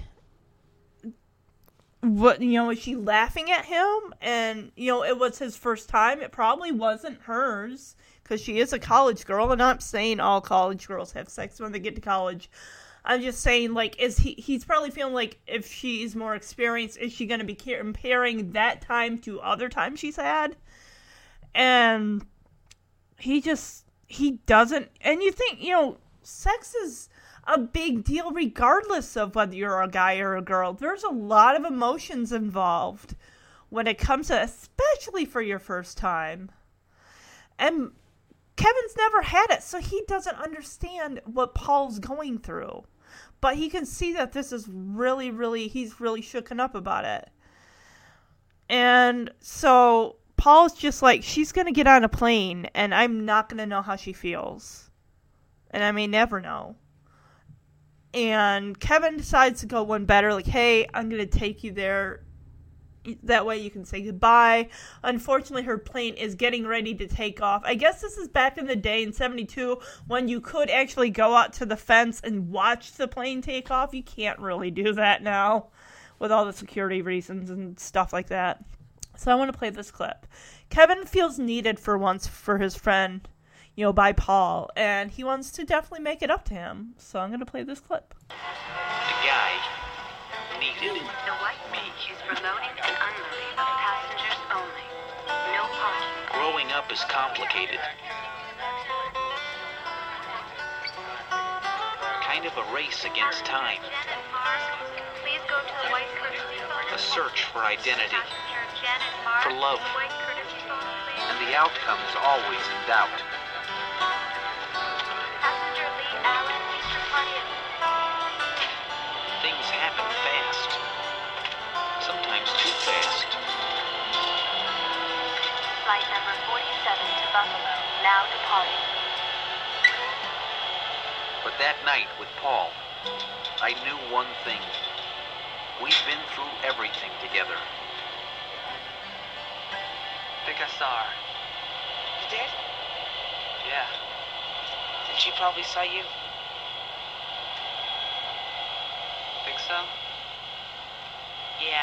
What, was she laughing at him? And, it was his first time. It probably wasn't hers, because she is a college girl, and I'm not saying all college girls have sex when they get to college. I'm just saying, like, he's probably feeling like if she's more experienced, is she going to be comparing that time to other times she's had? And he doesn't, and you think, sex is a big deal regardless of whether you're a guy or a girl. There's a lot of emotions involved when it comes to, especially for your first time. And Kevin's never had it, so he doesn't understand what Paul's going through. But he can see that this is really, really, he's really shooken up about it. And so Paul's just like, she's going to get on a plane, and I'm not going to know how she feels. And I may never know. And Kevin decides to go one better, like, hey, I'm going to take you there. That way you can say goodbye. Unfortunately, her plane is getting ready to take off. I guess this is back in the day in 72 when you could actually go out to the fence and watch the plane take off. You can't really do that now with all the security reasons and stuff like that. So I want to play this clip. Kevin feels needed for once for his friend, by Paul, and he wants to definitely make it up to him. So I'm going to play this clip. The guy needed The White Beach is for loading and unloading of passengers only. No parking. growing up is complicated. Kind of a race against time. Please go to the White Courtesy Phone. A search for identity, Passenger Janet Mars, for love. White Courtesy Phone, please. and the outcome is always in doubt. Passenger Lee Allen, Eastern Party. Things happen fast. Sometimes too fast. Flight number 47 to Buffalo, now departing. But that night with Paul, I knew one thing. We've been through everything together. I think I saw her. You did? Yeah. Then she probably saw you. Think so? Yeah.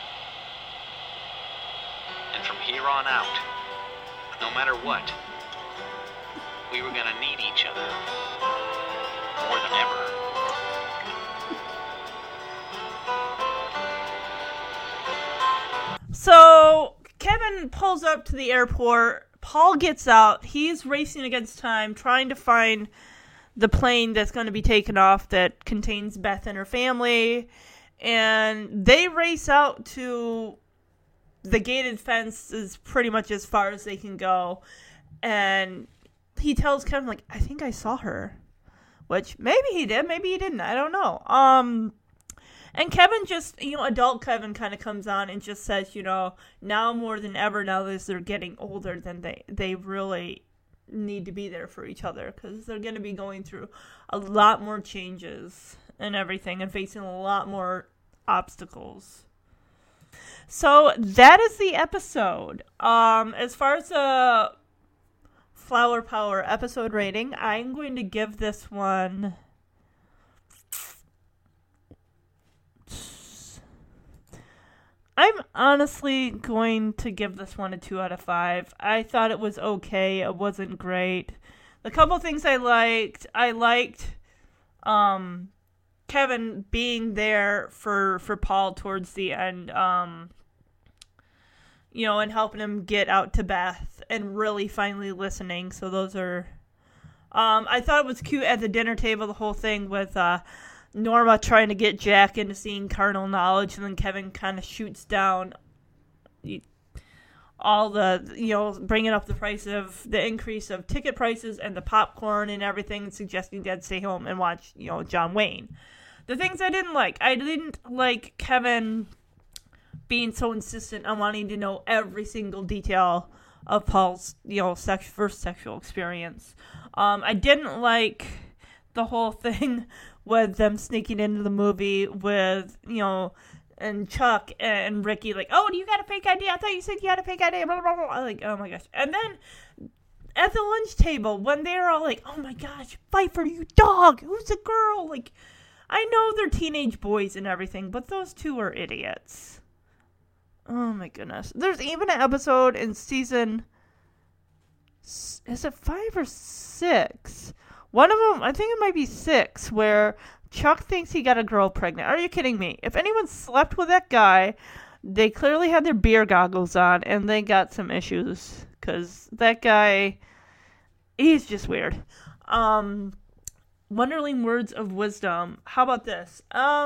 And from here on out, no matter what, we were gonna need each other. More than ever. So Kevin pulls up to the airport. Paul gets out. He's racing against time, trying to find the plane that's going to be taken off that contains Beth and her family. And they race out to the gated fence is pretty much as far as they can go. And he tells Kevin, like, I think I saw her. Which, maybe he did, maybe he didn't. I don't know. And Kevin just, adult Kevin kind of comes on and just says, now more than ever, now that they're getting older, then they really need to be there for each other. Because they're going to be going through a lot more changes and everything and facing a lot more obstacles. So that is the episode. As far as the Flower Power episode rating, I'm going to give this one... I'm honestly going to give this one a 2 out of 5. I thought it was okay. It wasn't great. The couple things I liked Kevin being there for Paul towards the end, and helping him get out to Beth and really finally listening. So those are I thought it was cute at the dinner table, the whole thing with Norma trying to get Jack into seeing carnal knowledge, and then Kevin kind of shoots down all the, bringing up the increase of ticket prices and the popcorn and everything, and suggesting Dad stay home and watch, John Wayne. The things I didn't like Kevin being so insistent on wanting to know every single detail of Paul's, first sexual experience. I didn't like the whole thing with them sneaking into the movie with, and Chuck and Ricky, like, oh, do you got a fake ID? I thought you said you had a fake ID. Blah, blah, blah. Like, oh my gosh. And then at the lunch table, when they're all like, oh my gosh, Pfeiffer, you dog. Who's a girl? Like, I know they're teenage boys and everything, but those two are idiots. Oh my goodness. There's even an episode in season, is it 5 or 6? One of them, I think it might be 6, where Chuck thinks he got a girl pregnant. Are you kidding me? If anyone slept with that guy, they clearly had their beer goggles on, and they got some issues. Because that guy, he's just weird. Wonderling words of wisdom. How about this?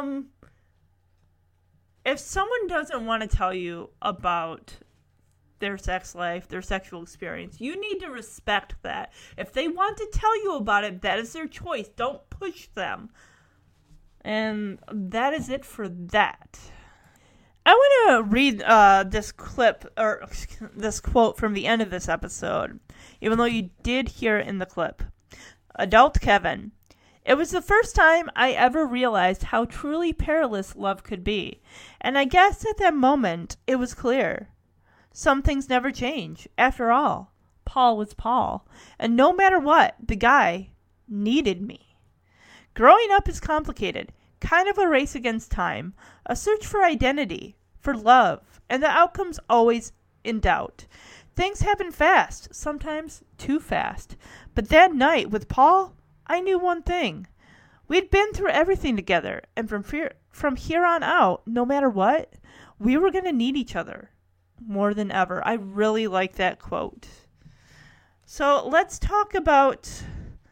If someone doesn't want to tell you about their sex life, their sexual experience, you need to respect that. If they want to tell you about it, that is their choice. Don't push them. And that is it for that. I want to read this clip, or this quote from the end of this episode, even though you did hear it in the clip. Adult Kevin. It was the first time I ever realized how truly perilous love could be. And I guess at that moment, it was clear. Some things never change. After all, Paul was Paul. And no matter what, the guy needed me. Growing up is complicated, kind of a race against time, a search for identity, for love, and the outcome's always in doubt. Things happen fast, sometimes too fast. But that night with Paul, I knew one thing. We'd been through everything together, and from here on out, no matter what, we were going to need each other more than ever. I really like that quote. So let's talk about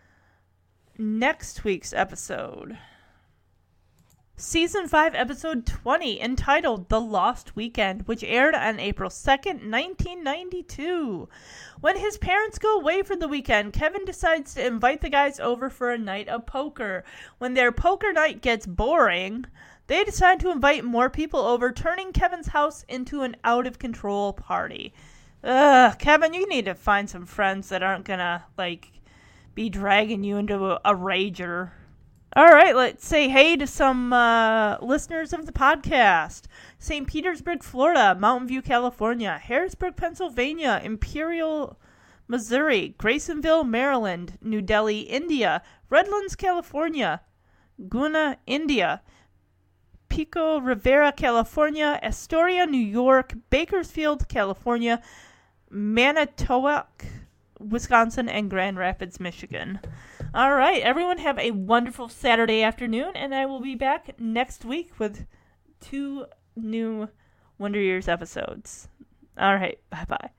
next week's episode. Season 5, Episode 20, entitled The Lost Weekend, which aired on April 2nd, 1992. When his parents go away for the weekend, Kevin decides to invite the guys over for a night of poker. When their poker night gets boring, they decide to invite more people over, turning Kevin's house into an out-of-control party. Kevin, you need to find some friends that aren't gonna, be dragging you into a rager. All right, let's say hey to some listeners of the podcast. St. Petersburg, Florida, Mountain View, California, Harrisburg, Pennsylvania, Imperial, Missouri, Graysonville, Maryland, New Delhi, India, Redlands, California, Guna, India, Pico Rivera, California, Astoria, New York, Bakersfield, California, Manitowoc, Wisconsin, and Grand Rapids, Michigan. All right, everyone have a wonderful Saturday afternoon, and I will be back next week with 2 new Wonder Years episodes. All right, bye-bye.